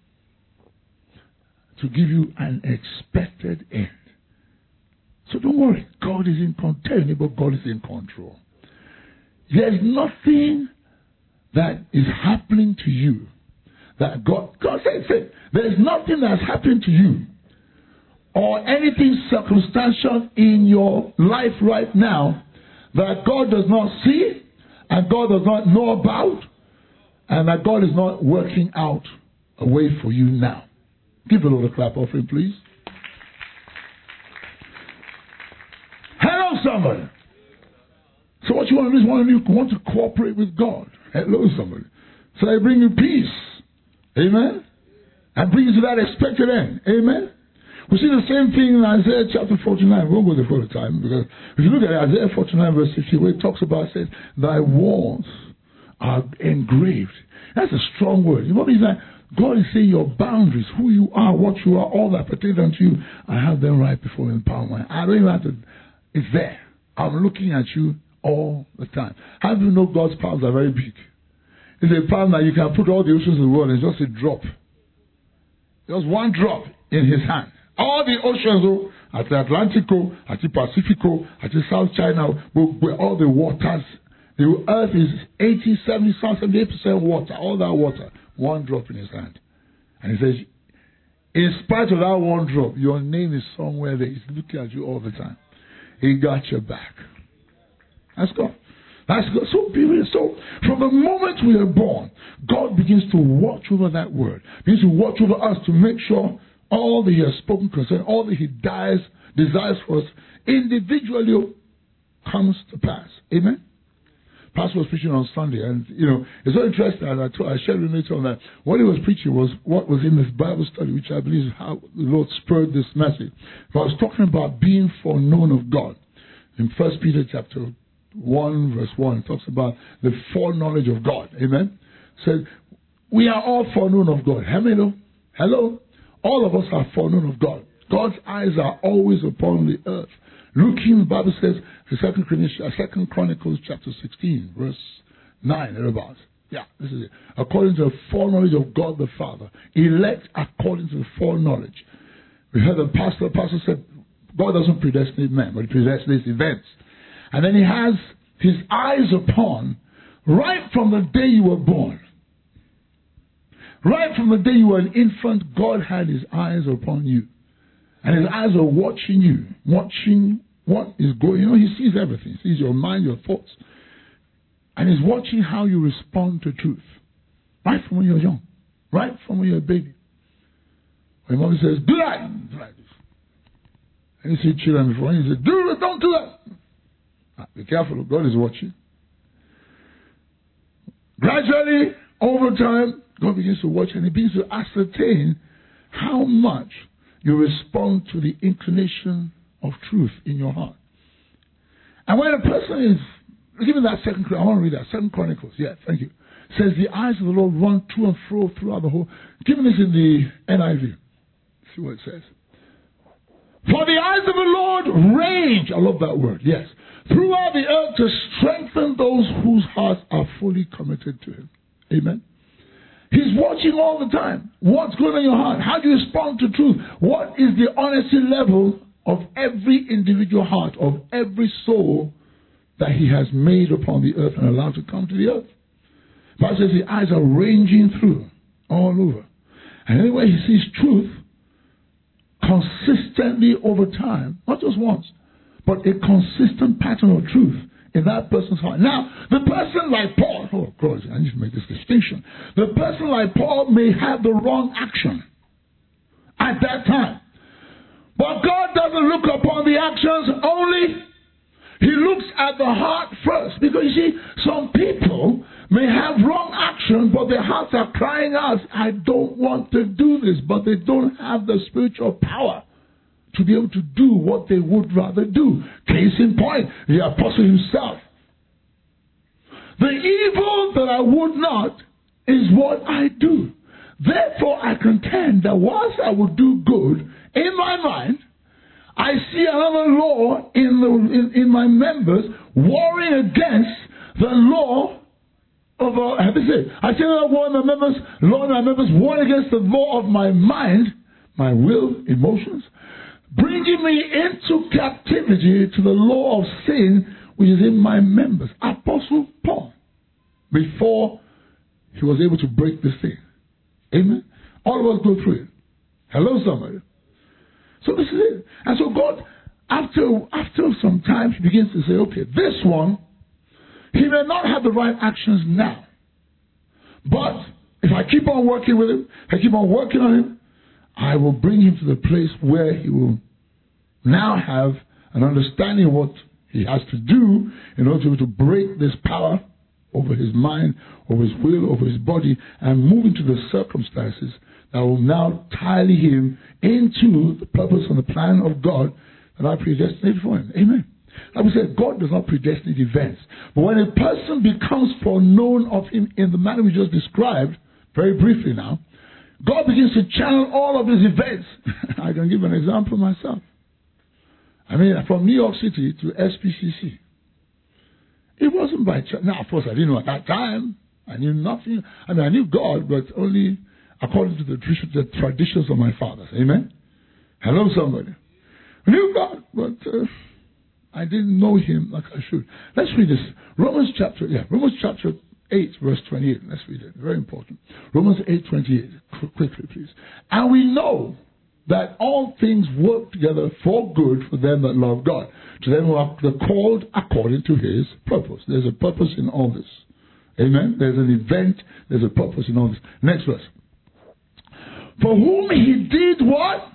To give you an expected end. So don't worry. God is in control, but God is in control. There's nothing that is happening to you that God said, there's nothing that's happening to you or anything circumstantial in your life right now that God does not see and God does not know about and that God is not working out a way for you now. Give a little clap offering, please. Hello, somebody. So what you want to do is you want to cooperate with God. Hello, somebody. So I bring you peace. Amen. And bring you to that expected end. Amen. We see the same thing in Isaiah chapter 49. We won't go there for the time, because if you look at Isaiah 49 verse 50, where it talks about, it says, thy walls are engraved. That's a strong word. You know what it means? That God is saying your boundaries, who you are, what you are, all that pertains unto you, I have them right before me in the palm of my hand. I don't even have to, it's there. I'm looking at you all the time. How do you know God's palms are very big? It's a palm that you can put all the oceans in the world and it's just a drop. Just one drop in His hand. All the oceans, at the Atlantico, at the Pacifico, at the South China, where all the waters, the earth is 80, 70, 78% water, all that water, one drop in His hand. And He says, in spite of that one drop, your name is somewhere there. He's looking at you all the time. He got your back. That's God. That's God. So from the moment we are born, God begins to watch over that word. Begins to watch over us to make sure all that He has spoken concerning, all that He desires for us individually comes to pass. Amen? Pastor was preaching on Sunday, and it's so interesting, and I shared with you on that. What he was preaching was what was in this Bible study, which I believe is how the Lord spurred this message. But I was talking about being foreknown of God. In 1 Peter chapter 1 verse 1, it talks about the foreknowledge of God. Amen? So we are all foreknown of God. Hello? All of us are foreknown of God. God's eyes are always upon the earth. Looking, the Bible says, in 2 Chronicles chapter 16, verse 9, thereabouts. Yeah, this is it. According to the foreknowledge of God the Father. Elect according to the foreknowledge. We heard the pastor said, God doesn't predestinate men, but He predestinates events. And then He has His eyes upon, right from the day you were born. Right from the day you were an infant, God had His eyes upon you. And His eyes are watching you, watching what is going. He sees everything. He sees your mind, your thoughts. And He's watching how you respond to truth. Right from when you're young. Right from when you're a baby. When mommy says, do that. Do like this. And you see children before, and you say, don't do that. Be careful, God is watching. Gradually, over time, God begins to watch and He begins to ascertain how much you respond to the inclination of truth in your heart. And when a person is, give me that I want to read that, 2 Chronicles, yeah, thank you. It says, the eyes of the Lord run to and fro throughout the whole. Give me this in the NIV. See what it says. For the eyes of the Lord range, I love that word, yes, throughout the earth to strengthen those whose hearts are fully committed to Him. Amen. He's watching all the time. What's going on in your heart? How do you respond to truth? What is the honesty level of every individual heart, of every soul that He has made upon the earth and allowed to come to the earth? The Bible says the eyes are ranging through, all over. And anywhere He sees truth, consistently over time, not just once, but a consistent pattern of truth in that person's heart. Now, the person like Paul, oh God, I need to make this distinction. The person like Paul may have the wrong action at that time. But God doesn't look upon the actions only. He looks at the heart first. Because you see, some people may have wrong action, but their hearts are crying out, I don't want to do this, but they don't have the spiritual power to be able to do what they would rather do. Case in point, the apostle himself. The evil that I would not is what I do. Therefore, I contend that whilst I would do good, in my mind, I see another law in my members warring against the law of I see another law in my members, warring against the law of my mind, my will, emotions, bringing me into captivity to the law of sin which is in my members. Apostle Paul, before he was able to break this thing. Amen? All of us go through it. Hello, somebody. So this is it. And so God, after some time, He begins to say, okay, this one, he may not have the right actions now. But if I keep on working with him, if I keep on working on him, I will bring him to the place where he will now have an understanding of what he has to do in order to break this power over his mind, over his will, over his body, and move into the circumstances that will now tie him into the purpose and the plan of God that I predestinated for him. Amen. Like we said, God does not predestinate events. But when a person becomes foreknown of him in the manner we just described, very briefly now, God begins to channel all of his events. I can give an example myself. I mean, from New York City to SPCC. It wasn't by chance. Now, of course, I didn't know at that time. I knew nothing. I mean, I knew God, but only according to the traditions of my fathers. Amen? Hello, somebody. I knew God, but I didn't know Him like I should. Let's read this. Romans chapter 8, verse 28. Let's read it. Very important. Romans 8, 28. Quickly, please. And we know that all things work together for good for them that love God, to them who are called according to His purpose. There's a purpose in all this. Amen? There's an event, there's a purpose in all this. Next verse. For whom He did what?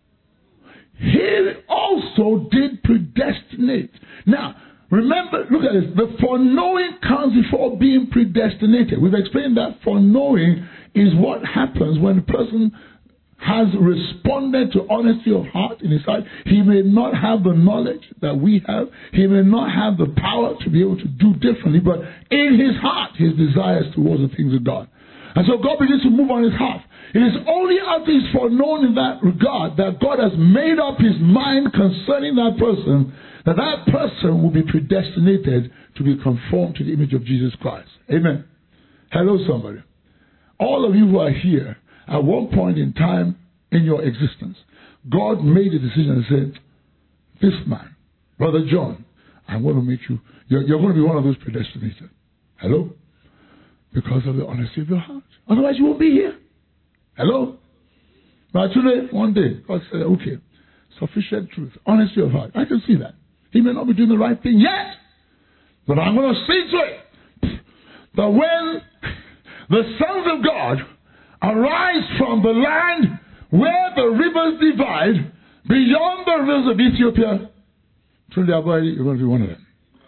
He also did predestinate. Now, remember, look at this. The foreknowing comes before being predestinated. We've explained that foreknowing is what happens when a person has responded to honesty of heart in his heart. He may not have the knowledge that we have. He may not have the power to be able to do differently, but in his heart, his desires towards the things of God. And so God begins to move on his heart. It is only after he's foreknown in that regard that God has made up his mind concerning that person, that that person will be predestinated to be conformed to the image of Jesus Christ. Amen. Hello, somebody. All of you who are here, at one point in time in your existence, God made a decision and said, this man, Brother John, I'm going to make you, you're going to be one of those predestinated. Hello? Because of the honesty of your heart. Otherwise you won't be here. Hello? But today, one day, God said, okay, sufficient truth, honesty of heart. I can see that. He may not be doing the right thing yet, but I'm going to see to it that when the sons of God arise from the land where the rivers divide, beyond the rivers of Ethiopia, through their body, you're going to be one of them.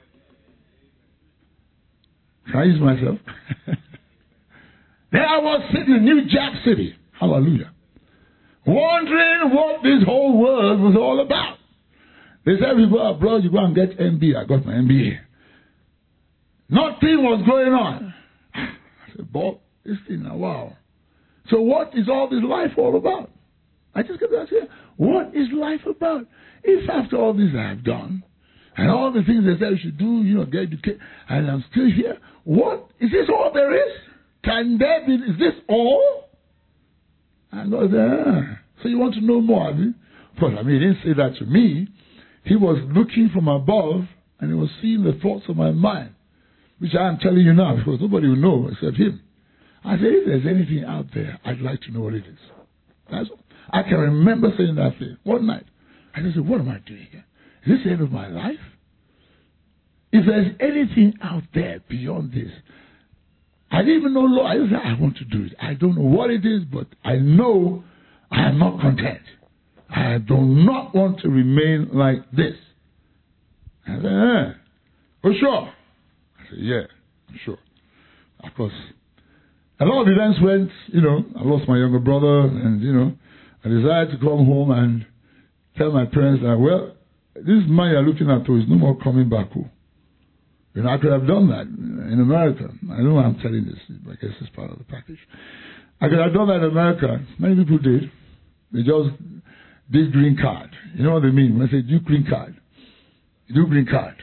Can I use myself? There I was sitting in New Jack City. Hallelujah. Wondering what this whole world was all about. They said, bro, you go and get MBA. I got my MBA. Nothing was going on. I said, Bob, this thing now, wow. So what is all this life all about? I just kept asking, what is life about? If after all this I have done, and all the things they said I should do, get educated, and I'm still here, what? Is this all there is? Can there be, is this all? And God said, so you want to know more, have you? But he didn't say that to me. He was looking from above and he was seeing the thoughts of my mind, which I am telling you now because nobody will know except him. I said, if there's anything out there, I'd like to know what it is. That's all. I can remember saying that thing one night. I just said, what am I doing here? Is this the end of my life? If there's anything out there beyond this, I didn't even know, Lord. I just said, I want to do it. I don't know what it is, but I know I am not content. I do not want to remain like this. I said, oh, sure. I said, yeah, I'm sure. Of course. A lot of events went, I lost my younger brother, and, I decided to come home and tell my parents that, well, this man you're looking at is no more coming back home. I could have done that in America. I know why I'm telling this, but I guess it's part of the package. I could have done that in America. Many people did. They just did green card. You know what they mean when they say do green card? You do green card.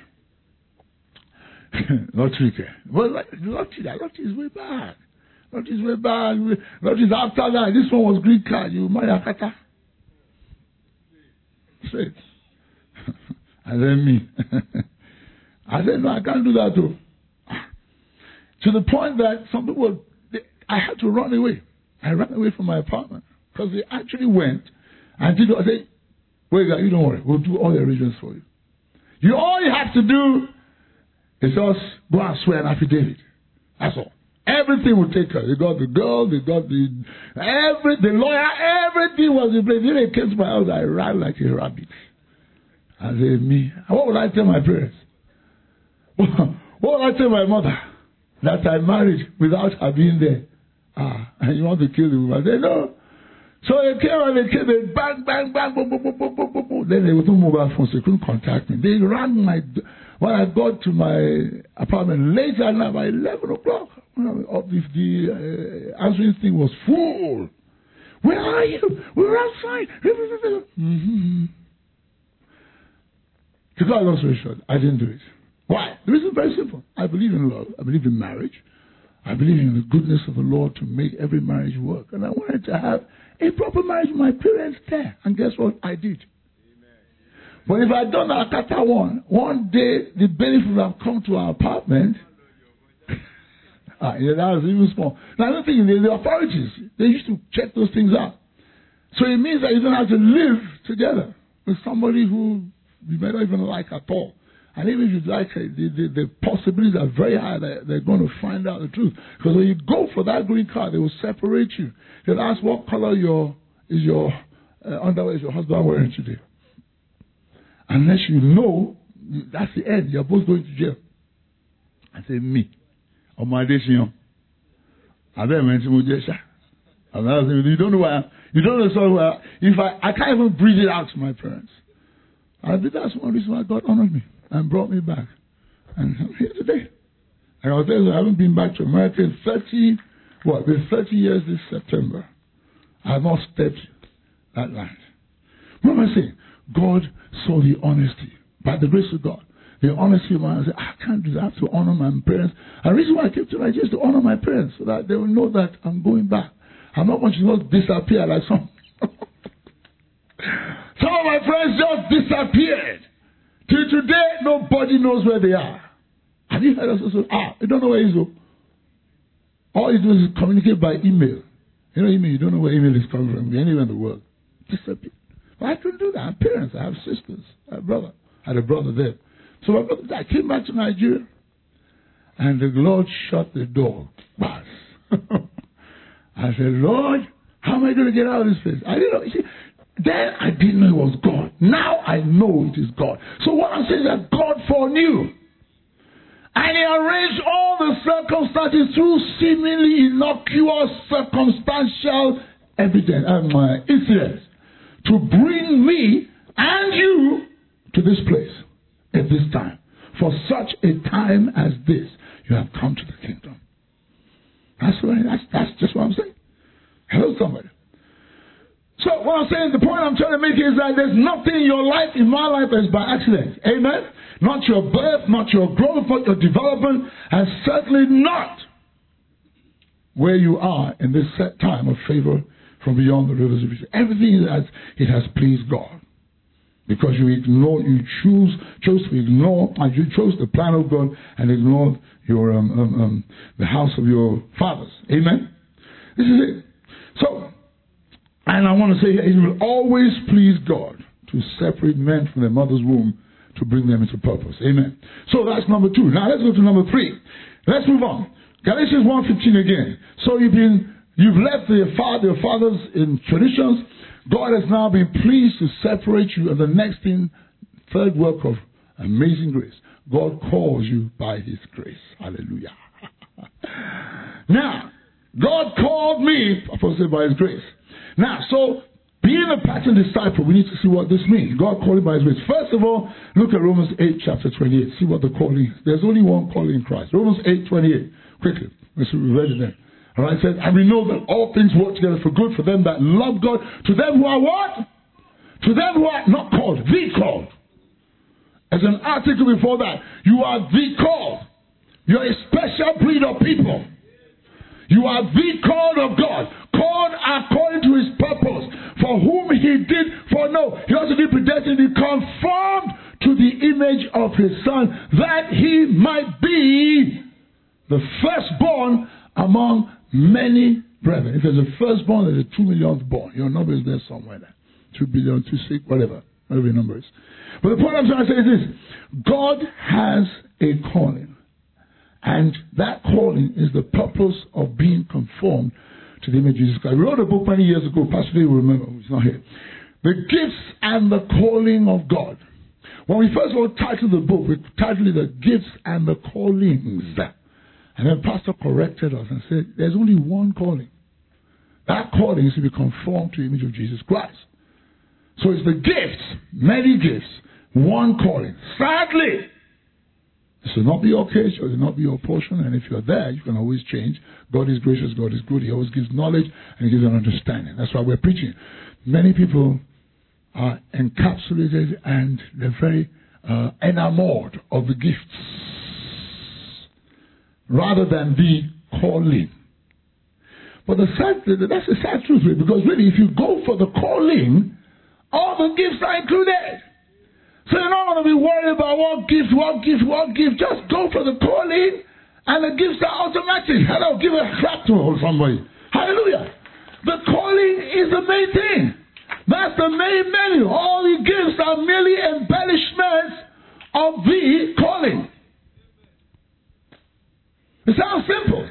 Lottery. Well, lottery is way back. Lottery is way back. Lottery is after that. This one was green card. You marry Akata. Straight. And then me. I said, no, I can't do that too. To the point that some people, I had to run away. I ran away from my apartment because they actually went and did. I said, wait, you don't worry. We'll do all the arrangements for you. All you have to do is just go and swear an affidavit. That's all. Everything will take care. They got the girl, they got the lawyer, everything was in place. When they came to my house, I ran like a rabbit. I said, me, what would I tell my parents? What would I tell my mother? That I married without her being there. And you want to kill the woman? I said, no. So they came and they bang, bang, bang, boom, boom, boom, boom, boom, boom, boom. Then they were no mobile phones, so they couldn't contact me. They rang when I got to my apartment late at night, by 11 o'clock, if the answering thing was full. Where are you? We're outside. Mm-hmm. To cut a long story short, I didn't do it. Why? The reason is very simple. I believe in love. I believe in marriage. I believe in the goodness of the Lord to make every marriage work. And I wanted to have a proper marriage with my parents there. And guess what? I did. Amen. But if I had done that Akata one day the benefit would have come to our apartment. That was even small. Now, I don't think the authorities, they used to check those things out. So it means that you don't have to live together with somebody who you may not even like at all. And even if you like it, the possibilities are very high that they're going to find out the truth. Because when you go for that green card, they will separate you. They'll ask what color is your underwear is your husband wearing today. Unless you know, that's the end. You're both going to jail. I say, me. On my decision. I don't know you don't know why. You don't know so well. If I can't even breathe it out to my parents. I think that's one reason why God honored me and brought me back. And I'm here today. And I'll tell you, I haven't been back to America in 30 years this September. I have not stepped that land. What am I saying? God saw the honesty. By the grace of God. The honesty of my I said, I can't do that. I have to honor my parents. And the reason why I came to Nigeria is to honor my parents so that they will know that I'm going back. I'm not going to not disappear like some. Some of my friends just disappeared. Till today, nobody knows where they are. Have you heard us also? You don't know where he is. All you do is communicate by email. You know email, you don't know where email is coming from. Anywhere in the world. Disappear. But I couldn't do that. I have parents. I have sisters. I have a brother. I had a brother there. So my brother, I came back to Nigeria. And the Lord shut the door. Bas. I said, Lord, how am I going to get out of this place? I didn't know. See, then I didn't know it was God. Now I know it is God. So what I'm saying is that God foreknew. And He arranged all the circumstances through seemingly innocuous circumstantial incidents to bring me and you to this place at this time. For such a time as this, you have come to the kingdom. That's just what I'm saying. Hello, somebody. So what I'm saying, the point I'm trying to make is that there's nothing in your life, in my life, that's by accident. Amen? Not your birth, not your growth, not your development, and certainly not where you are in this set time of favor from beyond the rivers of Israel. Everything that it has pleased God. Because you chose to ignore, and you chose the plan of God and ignored your the house of your fathers. Amen? This is it. So, and I want to say, it will always please God to separate men from their mother's womb to bring them into purpose. Amen? So that's number 2. Now let's go to number 3. Let's move on. Galatians 1:15 again. So you've left your fathers in traditions. God has now been pleased to separate you. And the next thing, third work of amazing grace. God calls you by His grace. Hallelujah. Now, God called me, Apostle, by His grace. Now, so being a pattern disciple, we need to see what this means. God called you by His grace. First of all, look at Romans 8, chapter 28. See what the calling is. There's only one calling in Christ. Romans 8:28. Quickly. We read it there. All right, it says, and we know that all things work together for good for them that love God, to them who are what? To them who are not called, the called. As an article before that, you are the called. You're a special breed of people. You are the called of God, called according to His purpose, for whom He did foreknow. He also did predestine to be conformed to the image of His Son, that He might be the firstborn among many brethren. If there's a firstborn, there's a 2 millionth born. Your number is there somewhere there. 2 billion, 2 6, whatever your number is. But the point I'm trying to say is this. God has a calling. And that calling is the purpose of being conformed to the image of Jesus Christ. We wrote a book many years ago. Pastor Lee will remember. He's not here. The Gifts and the Calling of God. When we first of all titled the book, we titled it The Gifts and the Callings. And then Pastor corrected us and said, there's only one calling. That calling is to be conformed to the image of Jesus Christ. So it's the gifts, many gifts, one calling. Sadly, this will not be your case, it will not be your portion, and if you're there, you can always change. God is gracious, God is good. He always gives knowledge and He gives an understanding. That's why we're preaching. Many people are encapsulated and they're very enamored of the gifts, rather than the calling. But that's the sad truth, because really, if you go for the calling, all the gifts are included. So you're not going to be worried about what gift. Just go for the calling, and the gifts are automatic. Hello, give a clap to somebody. Hallelujah. The calling is the main thing. That's the main menu. All the gifts are merely embellishments of the calling. It sounds simple.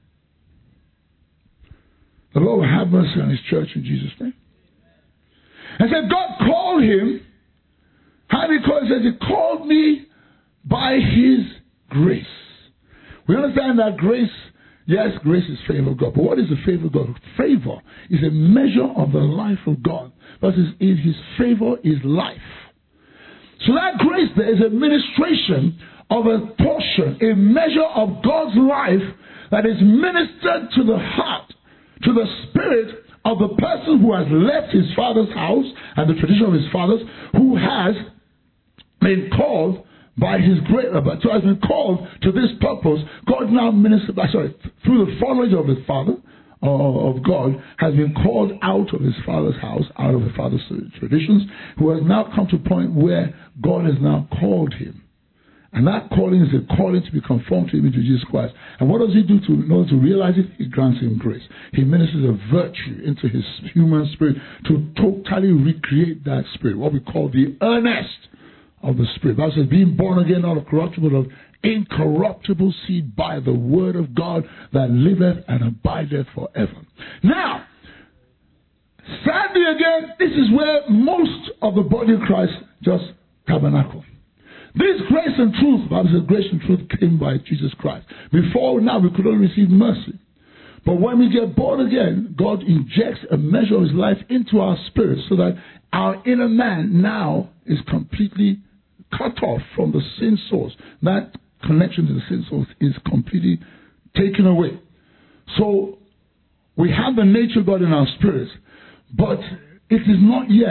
The Lord will have mercy on His church in Jesus' name. And said, God called him. How did He call him? He says, He called me by His grace. We understand that grace, yes, grace is favor of God. But what is the favor of God? Favor is a measure of the life of God. Because in His favor is life. So that grace there is a ministration of a portion, a measure of God's life that is ministered to the heart, to the spirit of the person who has left his father's house and the tradition of his fathers, who has been called by His great, so has been called to this purpose. God now ministers, through the foreknowledge of His Father, of God, has been called out of His father's house, out of the father's traditions, who has now come to a point where God has now called him. And that calling is a calling to be conformed to the image of Jesus Christ. And what does He do in order to realize it? He grants him grace. He ministers a virtue into his human spirit to totally recreate that spirit, what we call the earnest of the Spirit. That says, being born again, not of corruptible, of incorruptible seed, by the word of God that liveth and abideth forever. Now, sadly again, this is where most of the body of Christ just tabernacle. This grace and truth, the Bible says grace and truth came by Jesus Christ. Before now, we could only receive mercy. But when we get born again, God injects a measure of His life into our spirit so that our inner man now is completely cut off from the sin source. That connection to the sin source is completely taken away. So we have the nature of God in our spirits, but it is not yet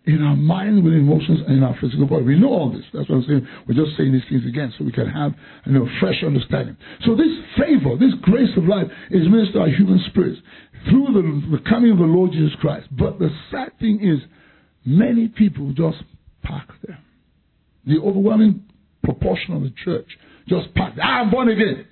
in our mind, with emotions, and in our physical body. We know all this. That's what I'm saying. We're just saying these things again so we can have fresh understanding. So this favor, this grace of life is ministered to our human spirits through the coming of the Lord Jesus Christ. But the sad thing is, many people just park there. The overwhelming proportion of the church just park there. I'm born again.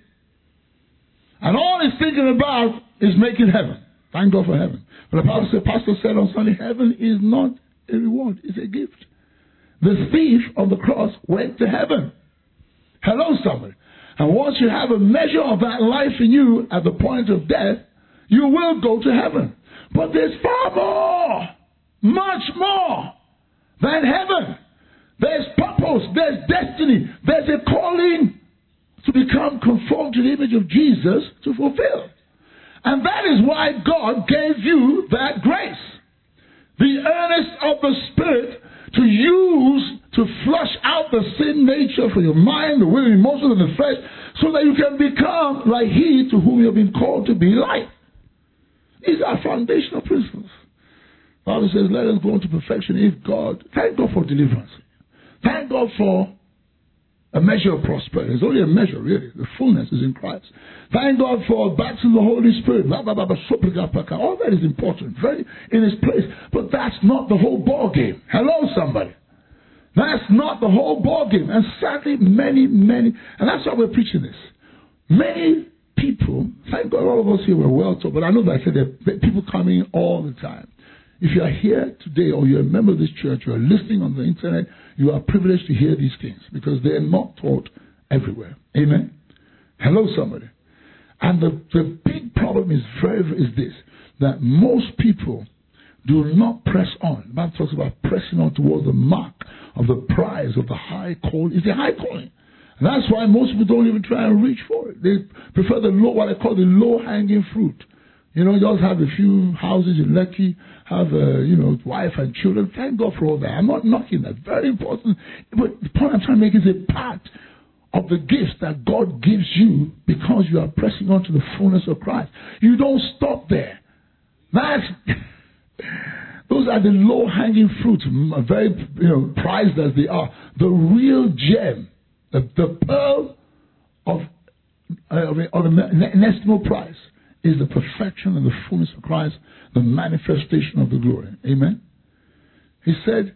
And all he's thinking about is making heaven. Thank God for heaven. But the pastor said on Sunday, heaven is not a reward, it's a gift. The thief on the cross went to heaven. Hello, somebody. And once you have a measure of that life in you at the point of death, you will go to heaven. But there's far more, much more than heaven. There's purpose, there's destiny, there's a calling to become conformed to the image of Jesus to fulfill. And that is why God gave you that grace. The earnest of the Spirit to use to flush out the sin nature for your mind, the will, the emotions, and the flesh, so that you can become like He to whom you have been called to be like. These are foundational principles. The Bible says, let us go into perfection if God, thank God for deliverance. Thank God for a measure of prosperity. It's only a measure, really. The fullness is in Christ. Thank God for baptism of the Holy Spirit. All that is important, very in its place. But that's not the whole ball game. Hello, somebody. That's not the whole ball game. And sadly, many, and that's why we're preaching this. Many people, thank God all of us here were well taught, but I know that I said there are people coming all the time. If you are here today or you're a member of this church, you are listening on the internet, you are privileged to hear these things because they are not taught everywhere. Amen? Hello, somebody. And the big problem is this, that most people do not press on. The Bible talks about pressing on towards the mark of the prize of the high calling. It's a high calling. And that's why most people don't even try and reach for it. They prefer what I call the low-hanging fruit. You just have a few houses in Lekki, have wife and children. Thank God for all that. I'm not knocking that. Very important. But the point I'm trying to make is a part of the gifts that God gives you because you are pressing on to the fullness of Christ. You don't stop there. Those are the low-hanging fruits, very prized as they are. The real gem, the pearl of the inestimable price is the perfection and the fullness of Christ, the manifestation of the glory. Amen? He said,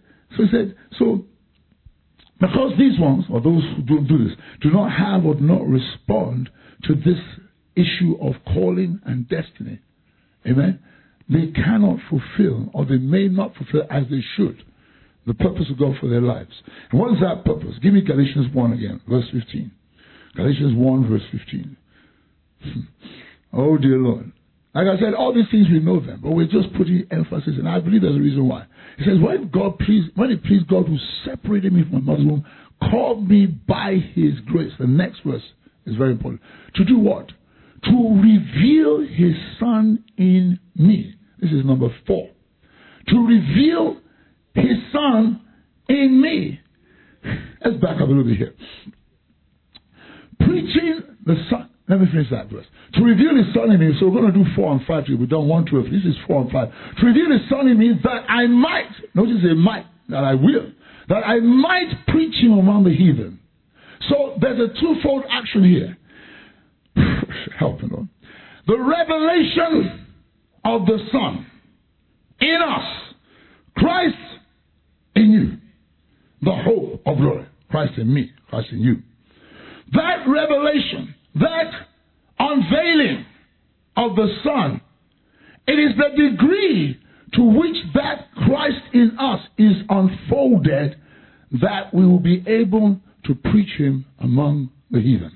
because these ones, or those who don't do this, do not have or do not respond to this issue of calling and destiny. Amen? They cannot fulfill, or they may not fulfill as they should, the purpose of God for their lives. And what is that purpose? Give me Galatians 1 again, verse 15. Galatians 1, verse 15. Oh, dear Lord. Like I said, all these things we know them, but we're just putting emphasis, and I believe there's a reason why. He says, when it pleased God who separated me from my mother's womb, called me by His grace. The next verse is very important. To do what? To reveal His Son in me. This is number 4. To reveal His Son in me. Let's back up a little bit here. Preaching the Son. Let me finish that verse. To reveal His Son in me. So we're going to do 4 and 5 here. We've done 1, 2, 3. This is 4 and 5. To reveal His Son in me that I might. Notice a might. That I will. That I might preach Him among the heathen. So there's a twofold action here. Help me, Lord. The revelation of the Son in us. Christ in you. The hope of glory. Christ in me. Christ in you. That revelation, that unveiling of the Son, it is the degree to which that Christ in us is unfolded that we will be able to preach Him among the heathen.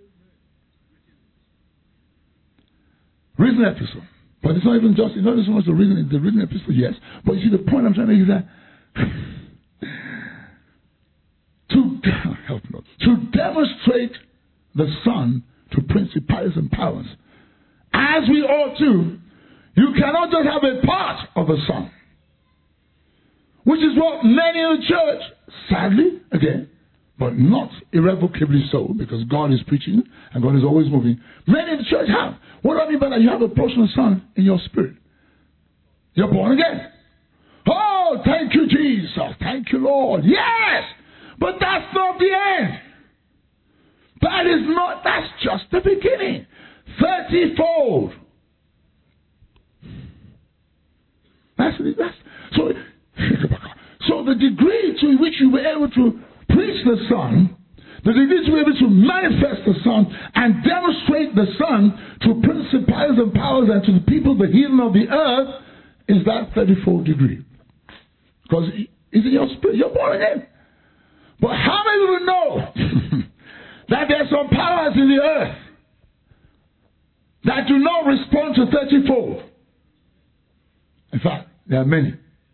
Written epistle. But it's not even just, it's not so much the written epistle, yes. But you see, the point I'm trying to make is that to demonstrate the Son to principalities and powers, as we ought to, you cannot just have a part of the Son. Which is what many in the church, sadly, again, but not irrevocably so, because God is preaching and God is always moving. Many in the church have. What do I mean by that? You have a portion of the Son in your spirit. You're born again. Oh, Oh, thank you, Jesus. Thank you, Lord. Yes, but that's not the end. That's just the beginning. 30-fold. So the degree to which you were able to preach the Son, the degree to be able to manifest the Son and demonstrate the Son to principalities and powers and to the people, the heathen of the earth, is that 30-fold degree. Because it's in your spirit. You're born again. But how many of you know that there's some powers in the earth that do not respond to 30-fold? In fact, there are many.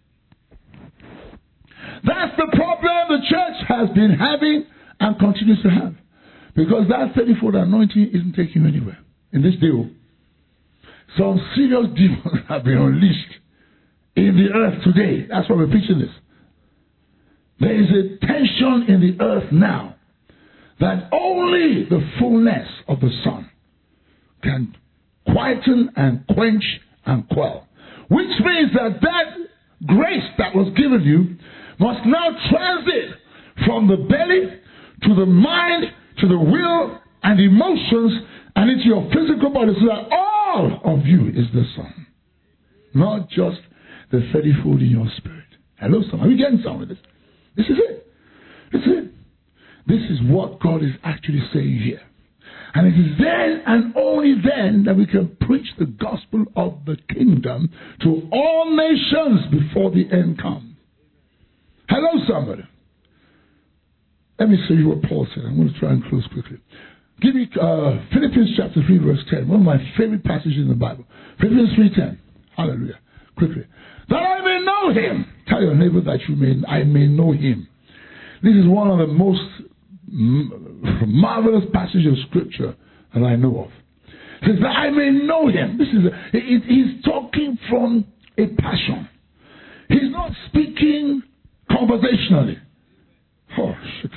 That's the problem the church has been having and continues to have. Because that 30-fold anointing isn't taking you anywhere. In this deal, some serious demons have been unleashed in the earth today. That's why we're preaching this. There is a tension in the earth now that only the fullness of the Son can quieten and quench and quell. Which means that grace that was given you must now transit from the belly to the mind, to the will and emotions and into your physical body, so that all of you is the Son. Not just the 30-fold in your spirit. Hello, son. Are we getting some of this? This is it. This is it. This is what God is actually saying here. And it is then and only then that we can preach the gospel of the kingdom to all nations before the end comes. Hello, somebody. Let me show you what Paul said. I'm going to try and close quickly. Give me Philippians chapter 3, verse 10. One of my favorite passages in the Bible. Philippians 3:10. Hallelujah. Quickly. That I may know him. Tell your neighbor that I may know him. This is one of the most marvelous passages of scripture that I know of. It says that I may know him. He's talking from a passion. He's not speaking conversationally. Oh,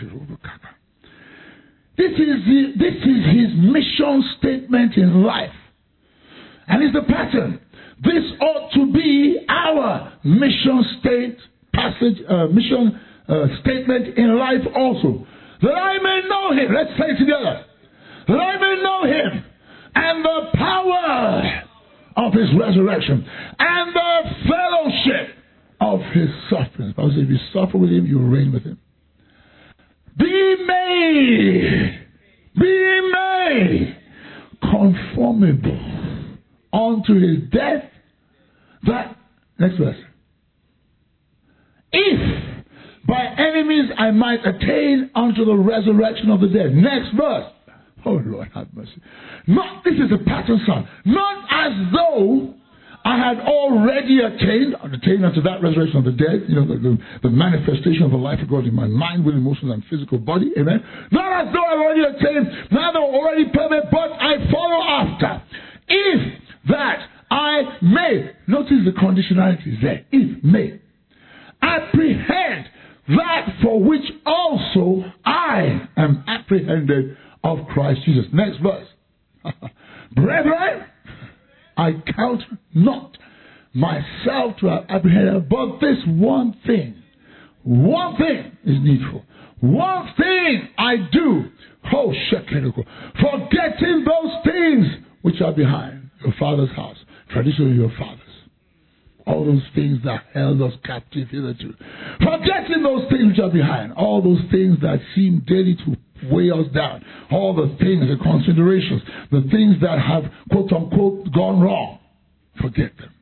this is his mission statement in life. And it's the pattern. This ought to be our mission statement in life also. That I may know him. Let's say it together. That I may know him and the power of his resurrection and the fellowship of his sufferings. I say, if you suffer with him, you reign with him. Be made conformable unto his death. That, next verse. If by enemies I might attain unto the resurrection of the dead. Next verse. Oh Lord, have mercy. This is a pattern, son. Not as though I had already attained unto that resurrection of the dead, the manifestation of the life of God in my mind, will, emotions, and physical body. Amen. Not as though I've already attained, neither already perfect, but I follow after. If that I may, notice the conditionality is there. If may, apprehend that for which also I am apprehended of Christ Jesus. Next verse. Brethren, I count not myself to have apprehended, but this one thing is needful. One thing I do, forgetting those things which are behind, your father's house, tradition of your fathers. All those things that held us captive hitherto. Forgetting those things which are behind. All those things that seem daily to weigh us down. All the things, the considerations, the things that have, quote unquote, gone wrong. Forget them.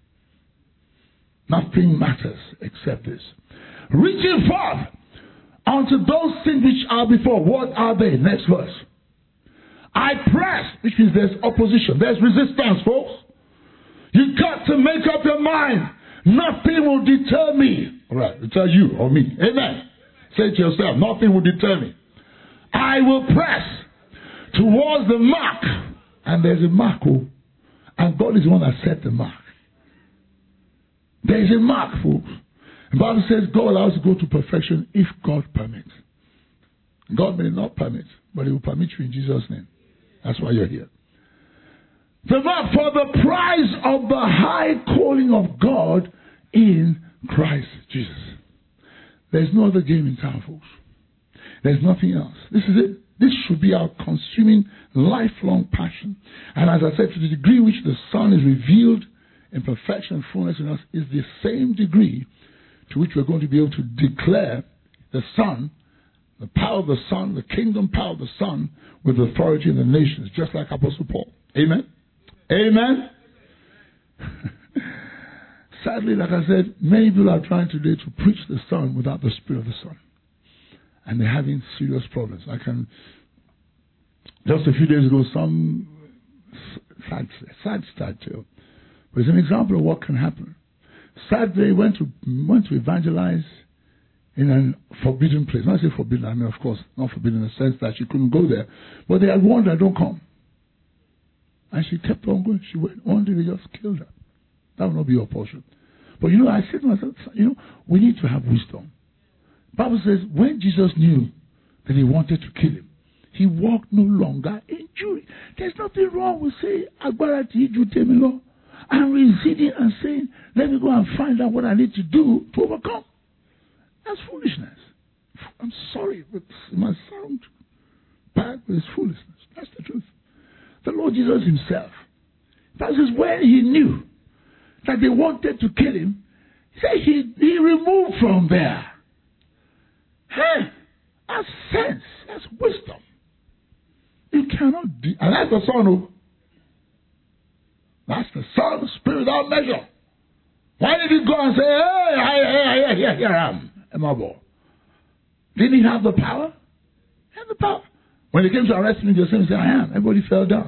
Nothing matters except this. Reaching forth unto those things which are before. What are they? Next verse. I press, which means there's opposition. There's resistance, folks. You got to make up your mind. Nothing will deter me. All right, deter you or me. Amen. Say to yourself, nothing will deter me. I will press towards the mark. And there's a mark. And God is the one that set the mark. There's a mark, folks. The Bible says God allows to go to perfection if God permits. God may not permit, but He will permit you in Jesus' name. That's why you're here. The mark for the prize of the high calling of God in Christ Jesus. There's no other game in town, folks. There's nothing else. This is it. This should be our consuming, lifelong passion. And as I said, to the degree which the Son is revealed in perfection and fullness in us is the same degree to which we're going to be able to declare the Son, the power of the Son, the kingdom power of the Son, with authority in the nations, just like Apostle Paul. Amen? Amen? Sadly, like I said, many people are trying today to preach the Son without the Spirit of the Son. And they're having serious problems. Just a few days ago, some sad tale. But it's an example of what can happen. Saturday went to evangelize in a forbidden place. When I say forbidden, I mean, of course, not forbidden in the sense that she couldn't go there. But they had warned her, don't come. And she kept on going. She went on till they just killed her. That will not be your portion. But I said to myself, we need to have wisdom. The Bible says, when Jesus knew that he wanted to kill him, he walked no longer in Jewry. There's nothing wrong with saying, Agbára tí Júù tẹ́ mi lọ. I'm receding and saying, let me go and find out what I need to do to overcome. That's foolishness. I'm sorry, but it might sound bad, but it's foolishness. That's the truth. The Lord Jesus himself, that is when he knew that they wanted to kill him, he said he removed from there. Hey, that's sense. That's wisdom. You cannot and that's the Son. That's the Son, Spirit without measure. Why did he go and say, hey, here I am, Abba? Didn't he have the power? He had the power. When they came to arrest me, they said, I am. Everybody fell down.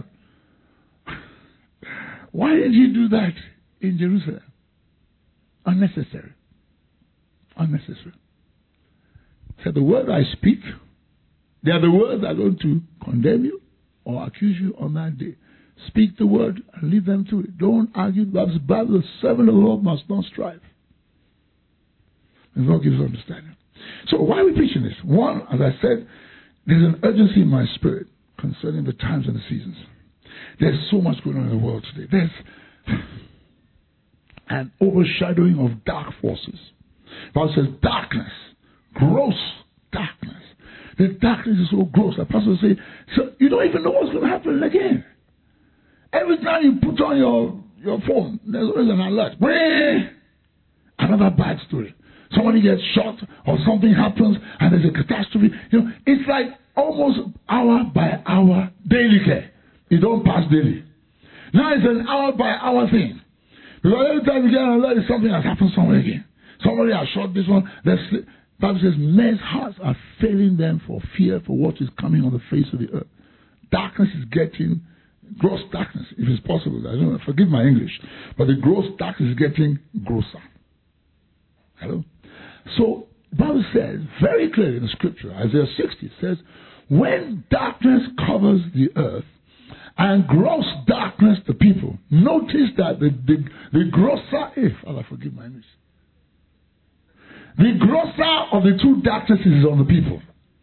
Why did he do that in Jerusalem? Unnecessary. Unnecessary. Said the word I speak, they are the words that are going to condemn you or accuse you on that day. Speak the word and leave them to it. Don't argue. The Bible, the servant of the Lord must not strive. And God gives understanding. So why are we preaching this? One, as I said, there's an urgency in my spirit concerning the times and the seasons. There's so much going on in the world today. There's an overshadowing of dark forces. The Bible says darkness, gross darkness. The darkness is so gross. The pastor will say, so you don't even know what's going to happen again. Every time you put on your phone, there's always an alert. Another bad story. Somebody gets shot or something happens and there's a catastrophe. It's like almost hour by hour daily care. You don't pass daily. Now it's an hour by hour thing. Because every time you get an alert, something has happened somewhere again. Somebody has shot this one. The Bible says men's hearts are failing them for fear for what is coming on the face of the earth. Darkness is getting gross darkness, if it's possible. I don't know, forgive my English. But the gross darkness is getting grosser. Hello? So, the Bible says very clearly in the scripture, Isaiah 60 says, when darkness covers the earth and gross darkness the people, notice that the grosser, Father, forgive my English. The grosser of the two darknesses is on the people.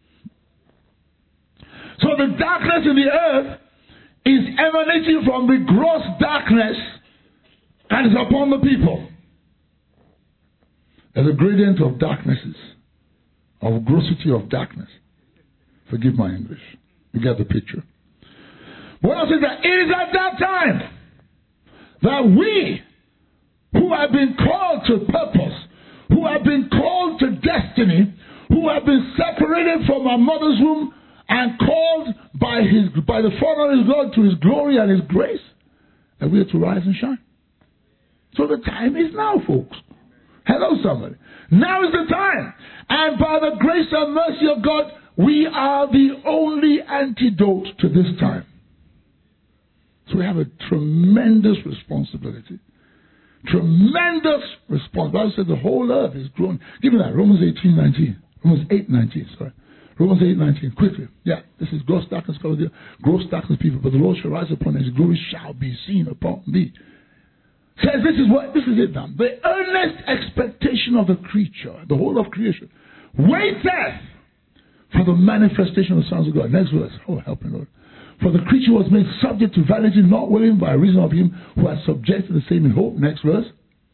So the darkness in the earth is emanating from the gross darkness that is upon the people. There's a gradient of darknesses, of grossity of darkness. Forgive my English. You get the picture. What else is that? It is at that time that we, who have been called to purpose, who have been called to destiny, who have been separated from our mother's womb and called by the Father of His God to His glory and His grace, that we are to rise and shine. So the time is now, folks. Hello, somebody. Now is the time. And by the grace and mercy of God, we are the only antidote to this time. So we have a tremendous responsibility. Tremendous responsibility. The Bible says the whole earth is grown. Give me that. Romans 8:19. Romans 8:19, sorry. Romans 8:19. Quickly. Yeah, this is gross darkness covered the gross darkness people. But the Lord shall rise upon His glory shall be seen upon thee. Says this is it now. The earnest expectation of the creature, the whole of creation, waiteth for the manifestation of the sons of God. Next verse. Oh, help me, Lord. For the creature was made subject to vanity, not willing by reason of Him who has subjected the same in hope. Next verse.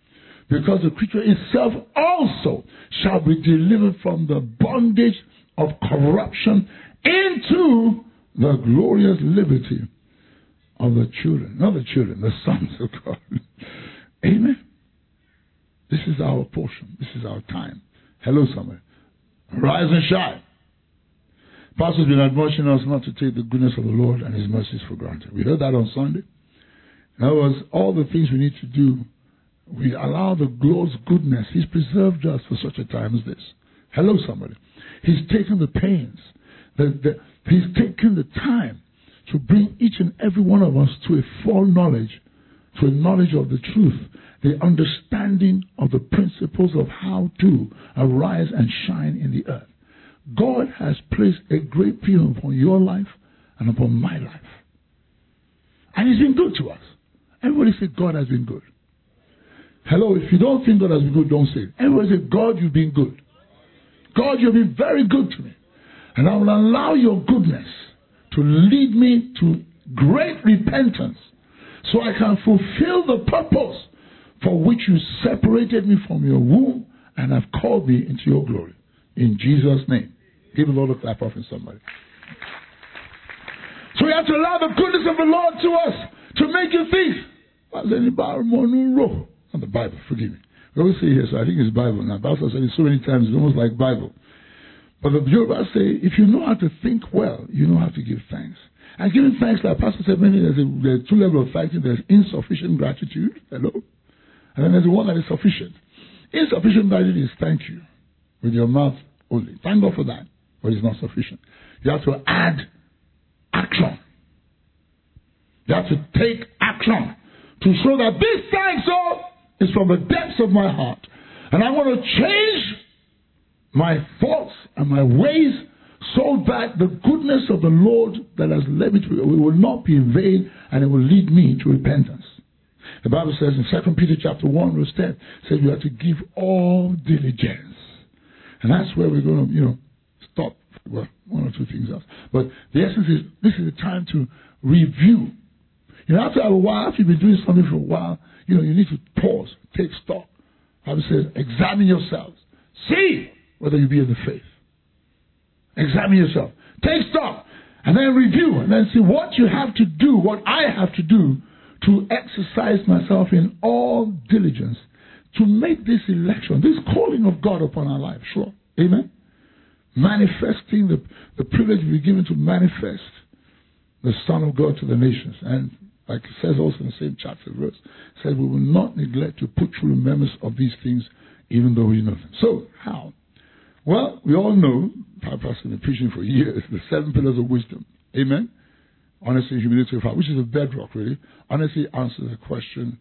because the creature itself also shall be delivered from the bondage of corruption into the glorious liberty of the children, not the children, the sons of God. Amen. This is our portion. This is our time. Hello, somebody. Rise and shine. Pastor's been admonishing us not to take the goodness of the Lord and His mercies for granted. We heard that on Sunday. In other words, all the things we need to do, we allow the Lord's goodness. He's preserved us for such a time as this. Hello, somebody. He's taken the pains. He's taken the time to bring each and every one of us to a full knowledge, to a knowledge of the truth, the understanding of the principles of how to arise and shine in the earth. God has placed a great deal upon your life and upon my life. And He's been good to us. Everybody say, God has been good. Hello, if you don't think God has been good, don't say it. Everybody say, God, you've been good. God, you've been very good to me. And I will allow your goodness to lead me to great repentance so I can fulfill the purpose for which you separated me from your womb and have called me into your glory. In Jesus' name. Give the Lord a clap offering, somebody. So we have to allow the goodness of the Lord to us to make you think. Not the Bible, forgive me. We always say here, so I think it's Bible now. Pastor said it so many times, it's almost like Bible. But the Yoruba say, if you know how to think well, you know how to give thanks. And giving thanks, like Pastor said, there's two levels of thanking. There's insufficient gratitude, hello, and then there's the one that is sufficient. Insufficient gratitude is thank you, with your mouth only. Thank God for that, but it's not sufficient. You have to add action. You have to take action to show that this thanks, is from the depths of my heart. And I want to change my thoughts and my ways so that the goodness of the Lord that has led me to it will not be in vain, and it will lead me to repentance. The Bible says in 2 Peter chapter 1 verse 10, says we have to give all diligence. And that's where we're going to, stop. Well, one or two things else. But the essence is, this is the time to review. After a while, after you've been doing something for a while, you need to pause, take stock. The Bible says, examine yourselves. See whether you be in the faith. Examine yourself. Take stock. And then review. And then see what you have to do, what I have to do to exercise myself in all diligence to make this election, this calling of God upon our life. Sure. Amen. Manifesting the privilege we're given to manifest the Son of God to the nations. And like it says also in the same chapter verse, it says we will not neglect to put true remembrance of these things even though we know them. So, how? Well, we all know, Pastor has been preaching for years, the 7 pillars of wisdom. Amen? Honesty, humility, of heart, which is a bedrock, really. Honesty answers the question,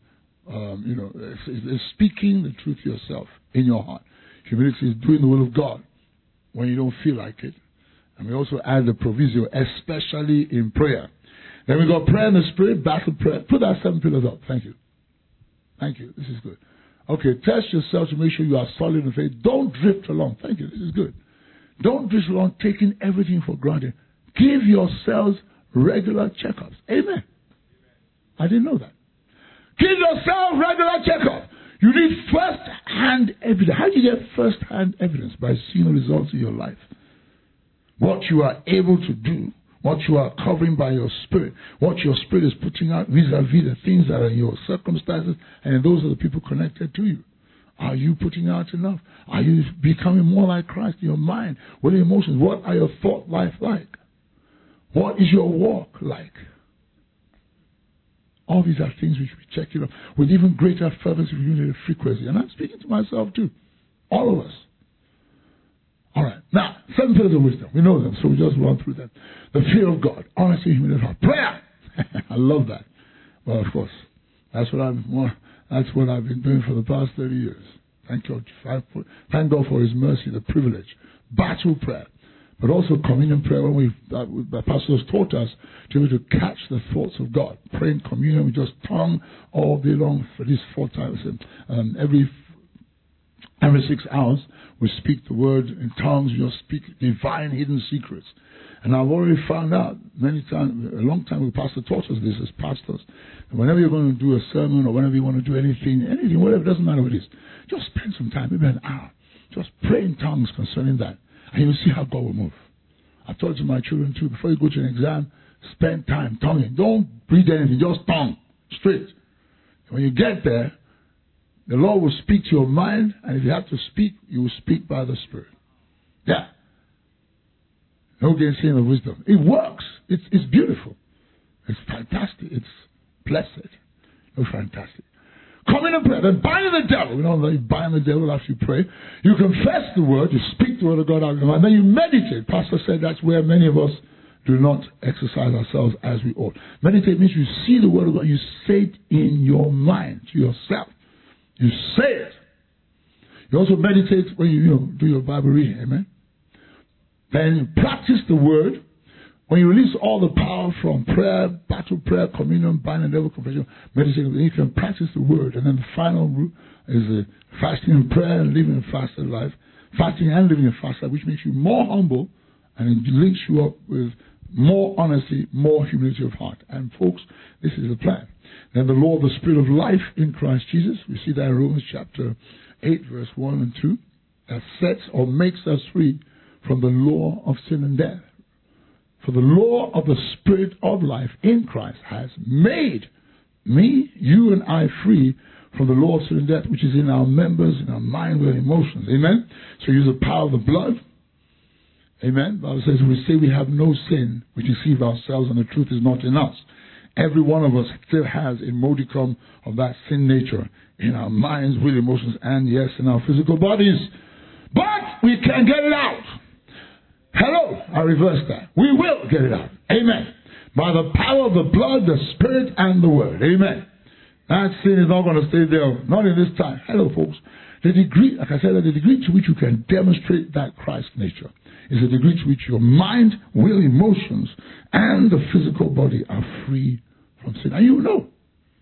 it's speaking the truth to yourself in your heart. Humility is doing the will of God when you don't feel like it. And we also add the proviso, especially in prayer. Then we got prayer in the spirit, battle prayer. Put that 7 pillars up. Thank you. Thank you. This is good. Okay, test yourself to make sure you are solid in faith. Don't drift along. Thank you. This is good. Don't drift along taking everything for granted. Give yourselves regular checkups. Amen. I didn't know that. Give yourself regular checkups. You need first-hand evidence. How do you get first-hand evidence? By seeing the results of your life. What you are able to do. What you are covering by your spirit. What your spirit is putting out vis-a-vis the things that are in your circumstances. And those are the people connected to you. Are you putting out enough? Are you becoming more like Christ in your mind? What are your emotions? What are your thought life like? What is your walk like? All these are things which we check with even greater fervency, unity, frequency. And I'm speaking to myself too. All of us. All right. Now, 7 pillars of wisdom. We know them, so we just run through them. The fear of God, honesty, humility, heart. Prayer. I love that. Well, of course, that's what I've been doing for the past 30 years. Thank God. Thank God for His mercy, the privilege. Battle prayer. But also communion prayer, when the pastors taught us to be able to catch the thoughts of God. Praying communion, we just tongue all day long for these 4 times. Every 6 hours, we speak the word in tongues. We just speak divine hidden secrets. And I've already found out many times, a long time ago, Pastor taught us this as pastors. Whenever you're going to do a sermon or whenever you want to do anything, whatever, it doesn't matter what it is, just spend some time, maybe an hour. Just pray in tongues concerning that. And you'll see how God will move. I told to my children too, before you go to an exam, spend time tonguing. Don't breathe anything, just tongue, straight. When you get there, the Lord will speak to your mind, and if you have to speak, you will speak by the Spirit. Yeah. No gainsaying of wisdom. It works. It's beautiful. It's fantastic. It's blessed. It's fantastic. Come in and pray. Then bind the devil. We don't know you bind the devil after you pray. You confess the word. You speak the word of God out of your mind. Then you meditate. Pastor said that's where many of us do not exercise ourselves as we ought. Meditate means you see the word of God. You say it in your mind to yourself. You say it. You also meditate when you do your Bible reading. Amen. Then you practice the word. When you release all the power from prayer, battle prayer, communion, bind and devil, confession, meditation, you can practice the word. And then the final route is fasting and prayer and living a fasted life. Fasting and living a fasted life, which makes you more humble and it links you up with more honesty, more humility of heart. And folks, this is the plan. Then the law of the Spirit of life in Christ Jesus. We see that in Romans chapter 8, verse 1 and 2. That sets or makes us free from the law of sin and death. For the law of the Spirit of life in Christ has made me, you and I free from the law of sin and death, which is in our members, in our mind, and emotions. Amen? So use the power of the blood. Amen? The Bible says, we say we have no sin, we deceive ourselves and the truth is not in us. Every one of us still has a modicum of that sin nature in our minds, will, emotions, and yes, in our physical bodies. But we can get it out. Hello, I reverse that. We will get it out. Amen. By the power of the blood, the Spirit, and the Word. Amen. That sin is not going to stay there. Not in this time. Hello, folks. The degree, like I said, the degree to which you can demonstrate that Christ nature is the degree to which your mind, will, emotions, and the physical body are free from sin. And you know.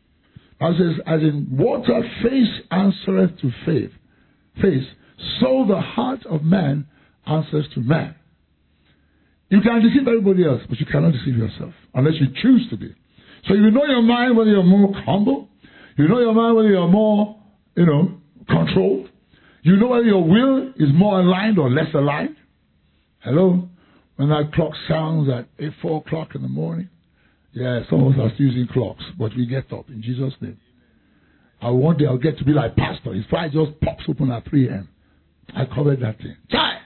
As in water face answereth to face, so the heart of man answers to man. You can deceive everybody else, but you cannot deceive yourself unless you choose to be. So you know your mind whether you're more humble. You know your mind whether you're more, controlled. You know whether your will is more aligned or less aligned. Hello? When that clock sounds at 4 o'clock in the morning. Yeah, some of us are still using clocks, but we get up in Jesus' name. One day I'll get to be like Pastor. His fire just pops open at 3 a.m. I covered that thing. Chai!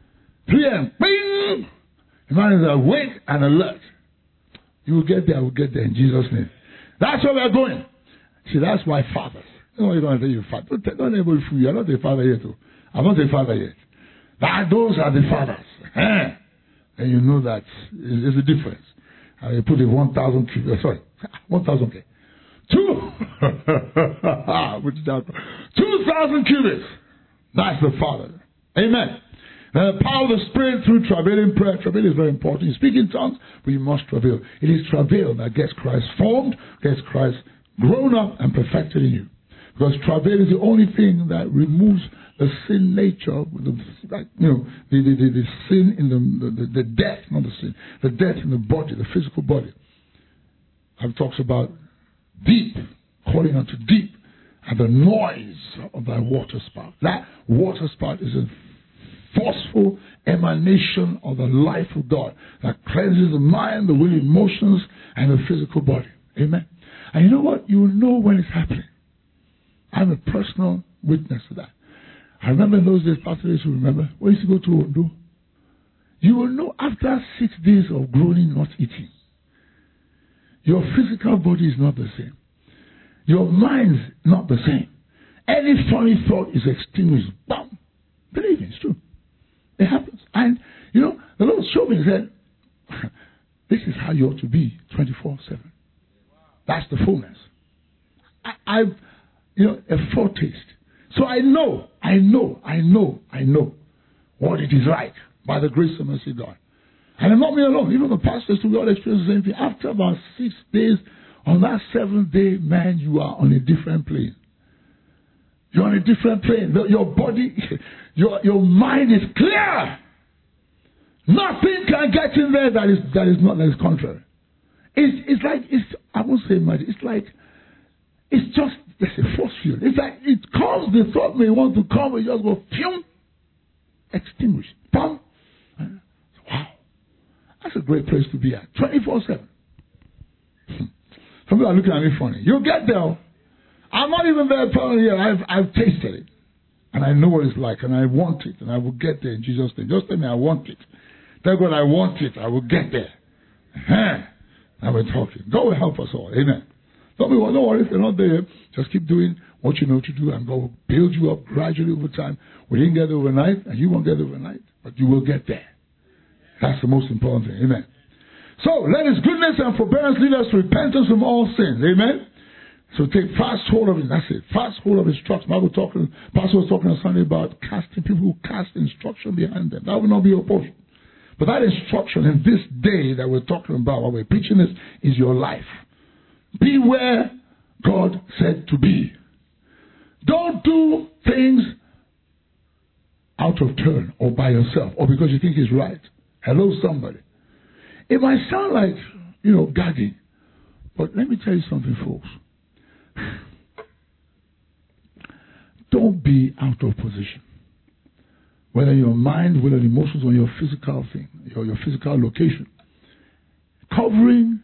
3 a.m. Bing! The man is awake and alert. You will get there, I will get there in Jesus' name. That's where we're going. See, that's why fathers. You're going to tell you father. Don't ever fool you. I'm not a father yet. I'm not a father yet. Those are the fathers. And you know that there's a difference. I put a 1,000 cubits. 1,000 K. 2,000 cubits. That's the Father. Amen. Now, the power of the Spirit through travailing prayer. Travail is very important. You speak in tongues, but you must travail. It is travail that gets Christ formed, gets Christ grown up and perfected in you. Because travail is the only thing that removes the sin nature, the sin in the death, not the sin, the death in the body, the physical body. It talks about deep, calling unto deep, and the noise of thy water spout. That water spout is a forceful emanation of the life of God that cleanses the mind, the will, emotions, and the physical body. Amen. And you know what? You will know when it's happening. I'm a personal witness to that. I remember in those days, Pastor days, you remember, we used to go to Ondo. You will know after 6 days of groaning, not eating. Your physical body is not the same. Your mind's not the same. Any funny thought is extinguished. Bam! Believe me, it's true. It happens. And, the Lord showed me and said, this is how you ought to be 24/7. That's the fullness. I've, a foretaste. So I know what it is like by the grace and mercy of God. And I'm not me alone. Even the pastors to God experience the same thing. After about 6 days, on that 7th day, man, you are on a different plane. You're on a different plane. Your body, your mind is clear. Nothing can get in there that is contrary. I won't say magic. It's just there's a force field. It's like it comes, the thought may want to come, and just go, phew, extinguish, pum. Wow, that's a great place to be at, 24/7. Some people are looking at me funny. You'll get there. I'm not even there probably yet. I've tasted it, and I know what it's like, and I want it, and I will get there in Jesus' name. Just tell me I want it. Tell God I want it. I will get there. Now we're talking. God will help us all. Amen. Don't worry if you're not there. Just keep doing what you know to do, and God will build you up gradually over time. We didn't get there overnight, and you won't get there overnight, but you will get there. That's the most important thing. Amen. So let His goodness and forbearance lead us to repentance from all sins. Amen. So take fast hold of it. That's it. Fast hold of instruction. Pastor was talking on Sunday about casting, people who cast instruction behind them. That will not be your portion. But that instruction in this day that we're talking about, while we're preaching this, is your life. Be where God said to be. Don't do things out of turn or by yourself or because you think it's right. Hello, somebody. It might sound like, gagging. But let me tell you something, folks. Don't be out of position. Whether your mind, whether the emotions, or your physical thing, your physical location. Covering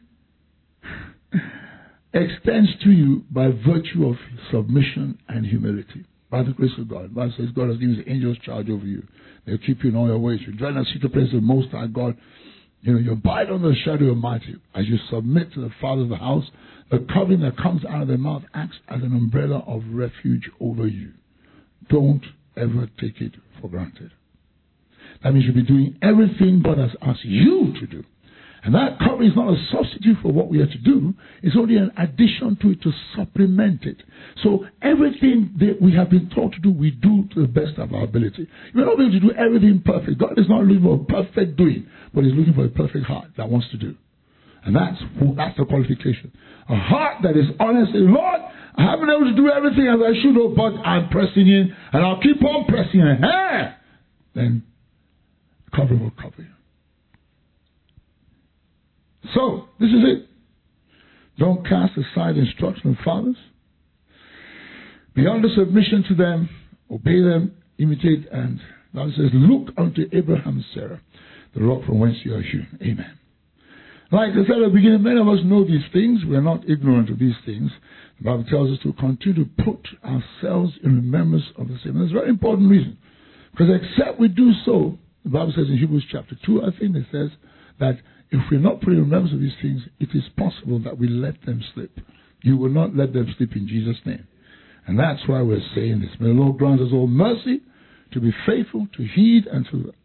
extends to you by virtue of submission and humility. By the grace of God. The Bible says God has given His angels charge over you. They'll keep you in all your ways. You dwell in the secret place of the Most High God. You abide under the shadow of Almighty. As you submit to the Father of the house, the covering that comes out of their mouth acts as an umbrella of refuge over you. Don't ever take it for granted. That means you'll be doing everything God has asked you to do. And that covering is not a substitute for what we are to do. It's only an addition to it to supplement it. So everything that we have been taught to do, we do to the best of our ability. You're not able to do everything perfect. God is not looking for a perfect doing, but He's looking for a perfect heart that wants to do. And that's the qualification. A heart that is honest. Lord, I haven't been able to do everything as I should have, but I'm pressing in, and I'll keep on pressing in. Then cover will cover you. So, this is it. Don't cast aside the instruction of fathers. Be under submission to them, obey them, imitate, and the Bible says, look unto Abraham and Sarah, the rock from whence you are hewn. Amen. Like I said at the beginning, many of us know these things. We are not ignorant of these things. The Bible tells us to continue to put ourselves in remembrance of the same. And there's a very important reason. Because except we do so, the Bible says in Hebrews chapter 2, I think it says that if we're not putting remembrance of these things, it is possible that we let them slip. You will not let them slip in Jesus' name. And that's why we're saying this. May the Lord grant us all mercy to be faithful, to heed and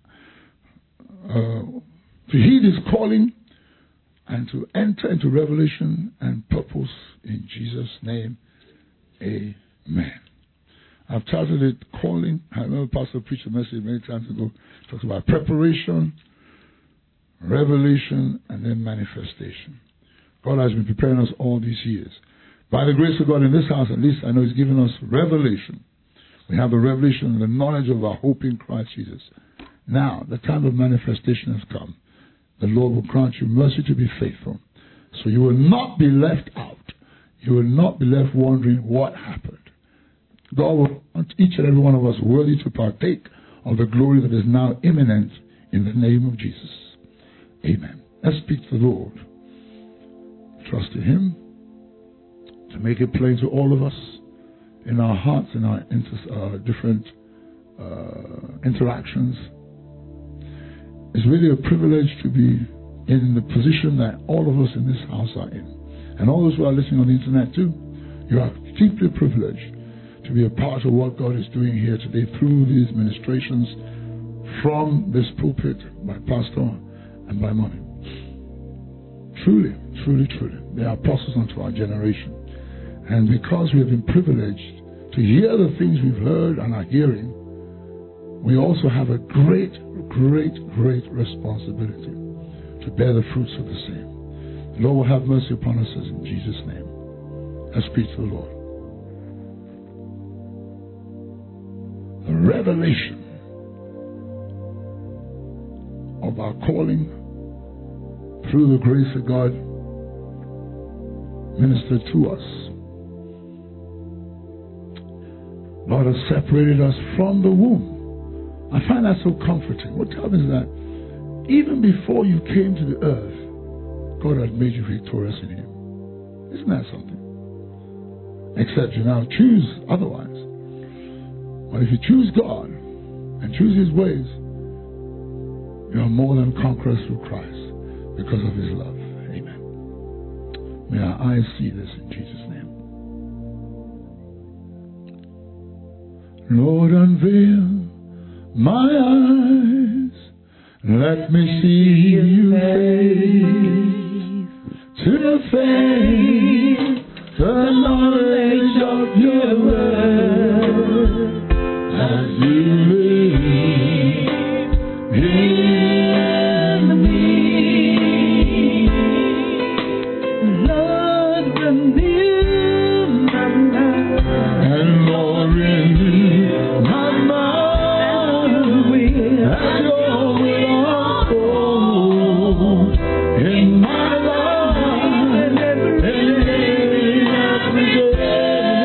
to heed His calling, and to enter into revelation and purpose in Jesus' name. Amen. I've titled it Calling. I remember Pastor preached a message many times ago. He talks about preparation, revelation, and then manifestation. God has been preparing us all these years. By the grace of God in this house, at least I know He's given us revelation. We have the revelation and the knowledge of our hope in Christ Jesus. Now, the time of manifestation has come. The Lord will grant you mercy to be faithful. So you will not be left out. You will not be left wondering what happened. God will want each and every one of us worthy to partake of the glory that is now imminent in the name of Jesus. Amen. Let's speak to the Lord. Trust in Him to make it plain to all of us in our hearts, in our different interactions. It's really a privilege to be in the position that all of us in this house are in. And all those who are listening on the internet too, you are deeply privileged to be a part of what God is doing here today through these ministrations from this pulpit by Pastor and by Mommy. Truly, truly, truly, they are apostles unto our generation. And because we have been privileged to hear the things we've heard and are hearing, we also have a great, great, great responsibility to bear the fruits of the same. The Lord will have mercy upon us in Jesus' name. Let's speak to the Lord. The revelation of our calling, through the grace of God, minister to us. Lord has separated us from the womb. I find that so comforting. What tells me is that even before you came to the earth, God had made you victorious in Him. Isn't that something? Except you now choose otherwise. But if you choose God and choose His ways, you are more than conquerors through Christ because of His love. Amen. May our eyes see this in Jesus' name. Lord, unveil my eyes, let me see you face to face, the knowledge of your word as you live in me. Lord, renew my mind, and Lord, renew my mind, and your will unfold in my life, and every day.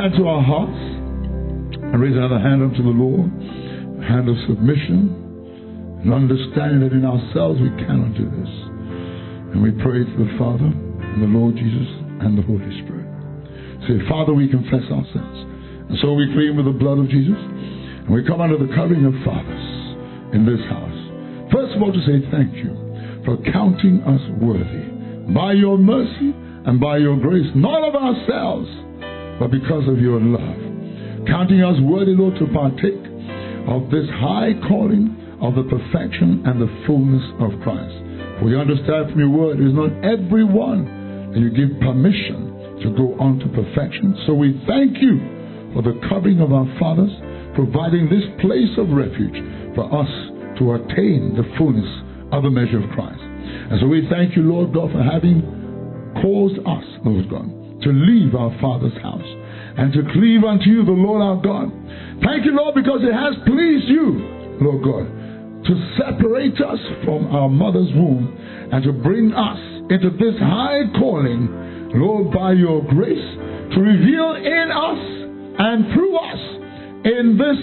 hand to our hearts and raise another hand unto the Lord, a hand of submission and understanding that in ourselves we cannot do this. And we pray to the Father and the Lord Jesus and the Holy Spirit. Say, Father, we confess our sins. And so we claim with the blood of Jesus. And we come under the covering of fathers in this house. First of all, to say thank you for counting us worthy by your mercy and by your grace, not of ourselves, but because of your love. Counting us worthy, Lord, to partake of this high calling of the perfection and the fullness of Christ. For we understand from your word, it is not everyone that you give permission to go on to perfection. So we thank you for the covering of our fathers, providing this place of refuge for us to attain the fullness of the measure of Christ. And so we thank you, Lord God, for having caused us, Lord God, to leave our Father's house and to cleave unto you, the Lord our God. Thank you, Lord, because it has pleased you, Lord God, to separate us from our mother's womb and to bring us into this high calling, Lord, by your grace, to reveal in us and through us in this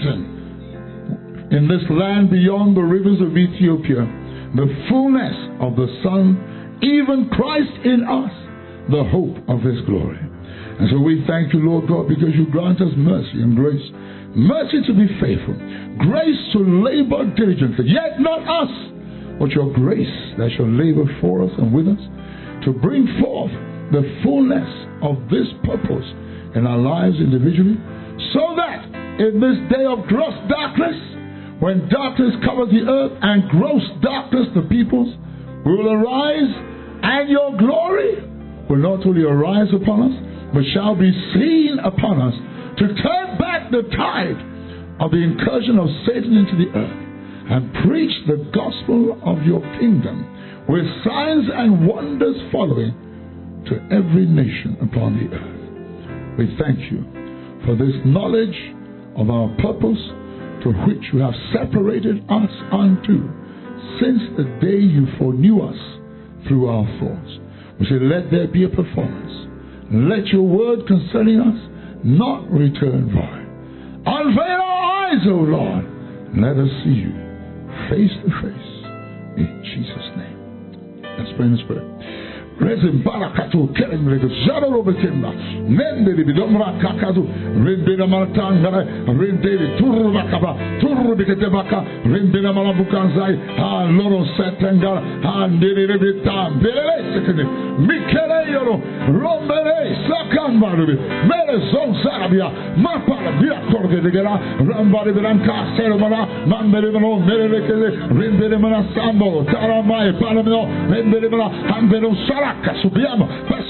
season, in this land beyond the rivers of Ethiopia, the fullness of the Son, even Christ in us, the hope of his glory. And so we thank you, Lord God, because you grant us mercy and grace. Mercy to be faithful, grace to labor diligently, yet not us, but your grace that shall labor for us and with us to bring forth the fullness of this purpose in our lives individually, so that in this day of gross darkness, when darkness covers the earth and gross darkness the peoples, we will arise, and your glory will not only arise upon us, but shall be seen upon us, to turn back the tide of the incursion of Satan into the earth and preach the gospel of your kingdom with signs and wonders following to every nation upon the earth. We thank you for this knowledge of our purpose, to which you have separated us unto since the day you foreknew us through our thoughts. We say, let there be a performance. Let your word concerning us not return void. Unveil our eyes, O Lord. Let us see you face to face. In Jesus' name. Let's pray in the Spirit. Resin barakatu kelem rego zaro robekemba mende di bidomra kakadu rende na maratanga rende di turba kaba turba bikete baka rende na malabukanzai ha loro setengara ha ndere rebitam bele sekene mikele yoro rombere sakamba rubi mele zon sarabia mapala bia korge de gara rambare branca sermana mandere no mele kele rende mana sambo taramai palamno rende mana ambero sara Subiamo,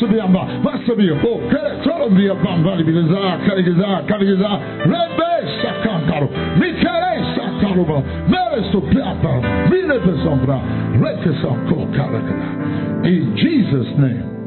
Masabia, oh, Tolomia Bambali, Kaligiza, Rebe Sakankaro, Mikele Sakaruba, Meresto Piapa, Minepe Sombra, Rekesan Ko Kalakana. In Jesus' name.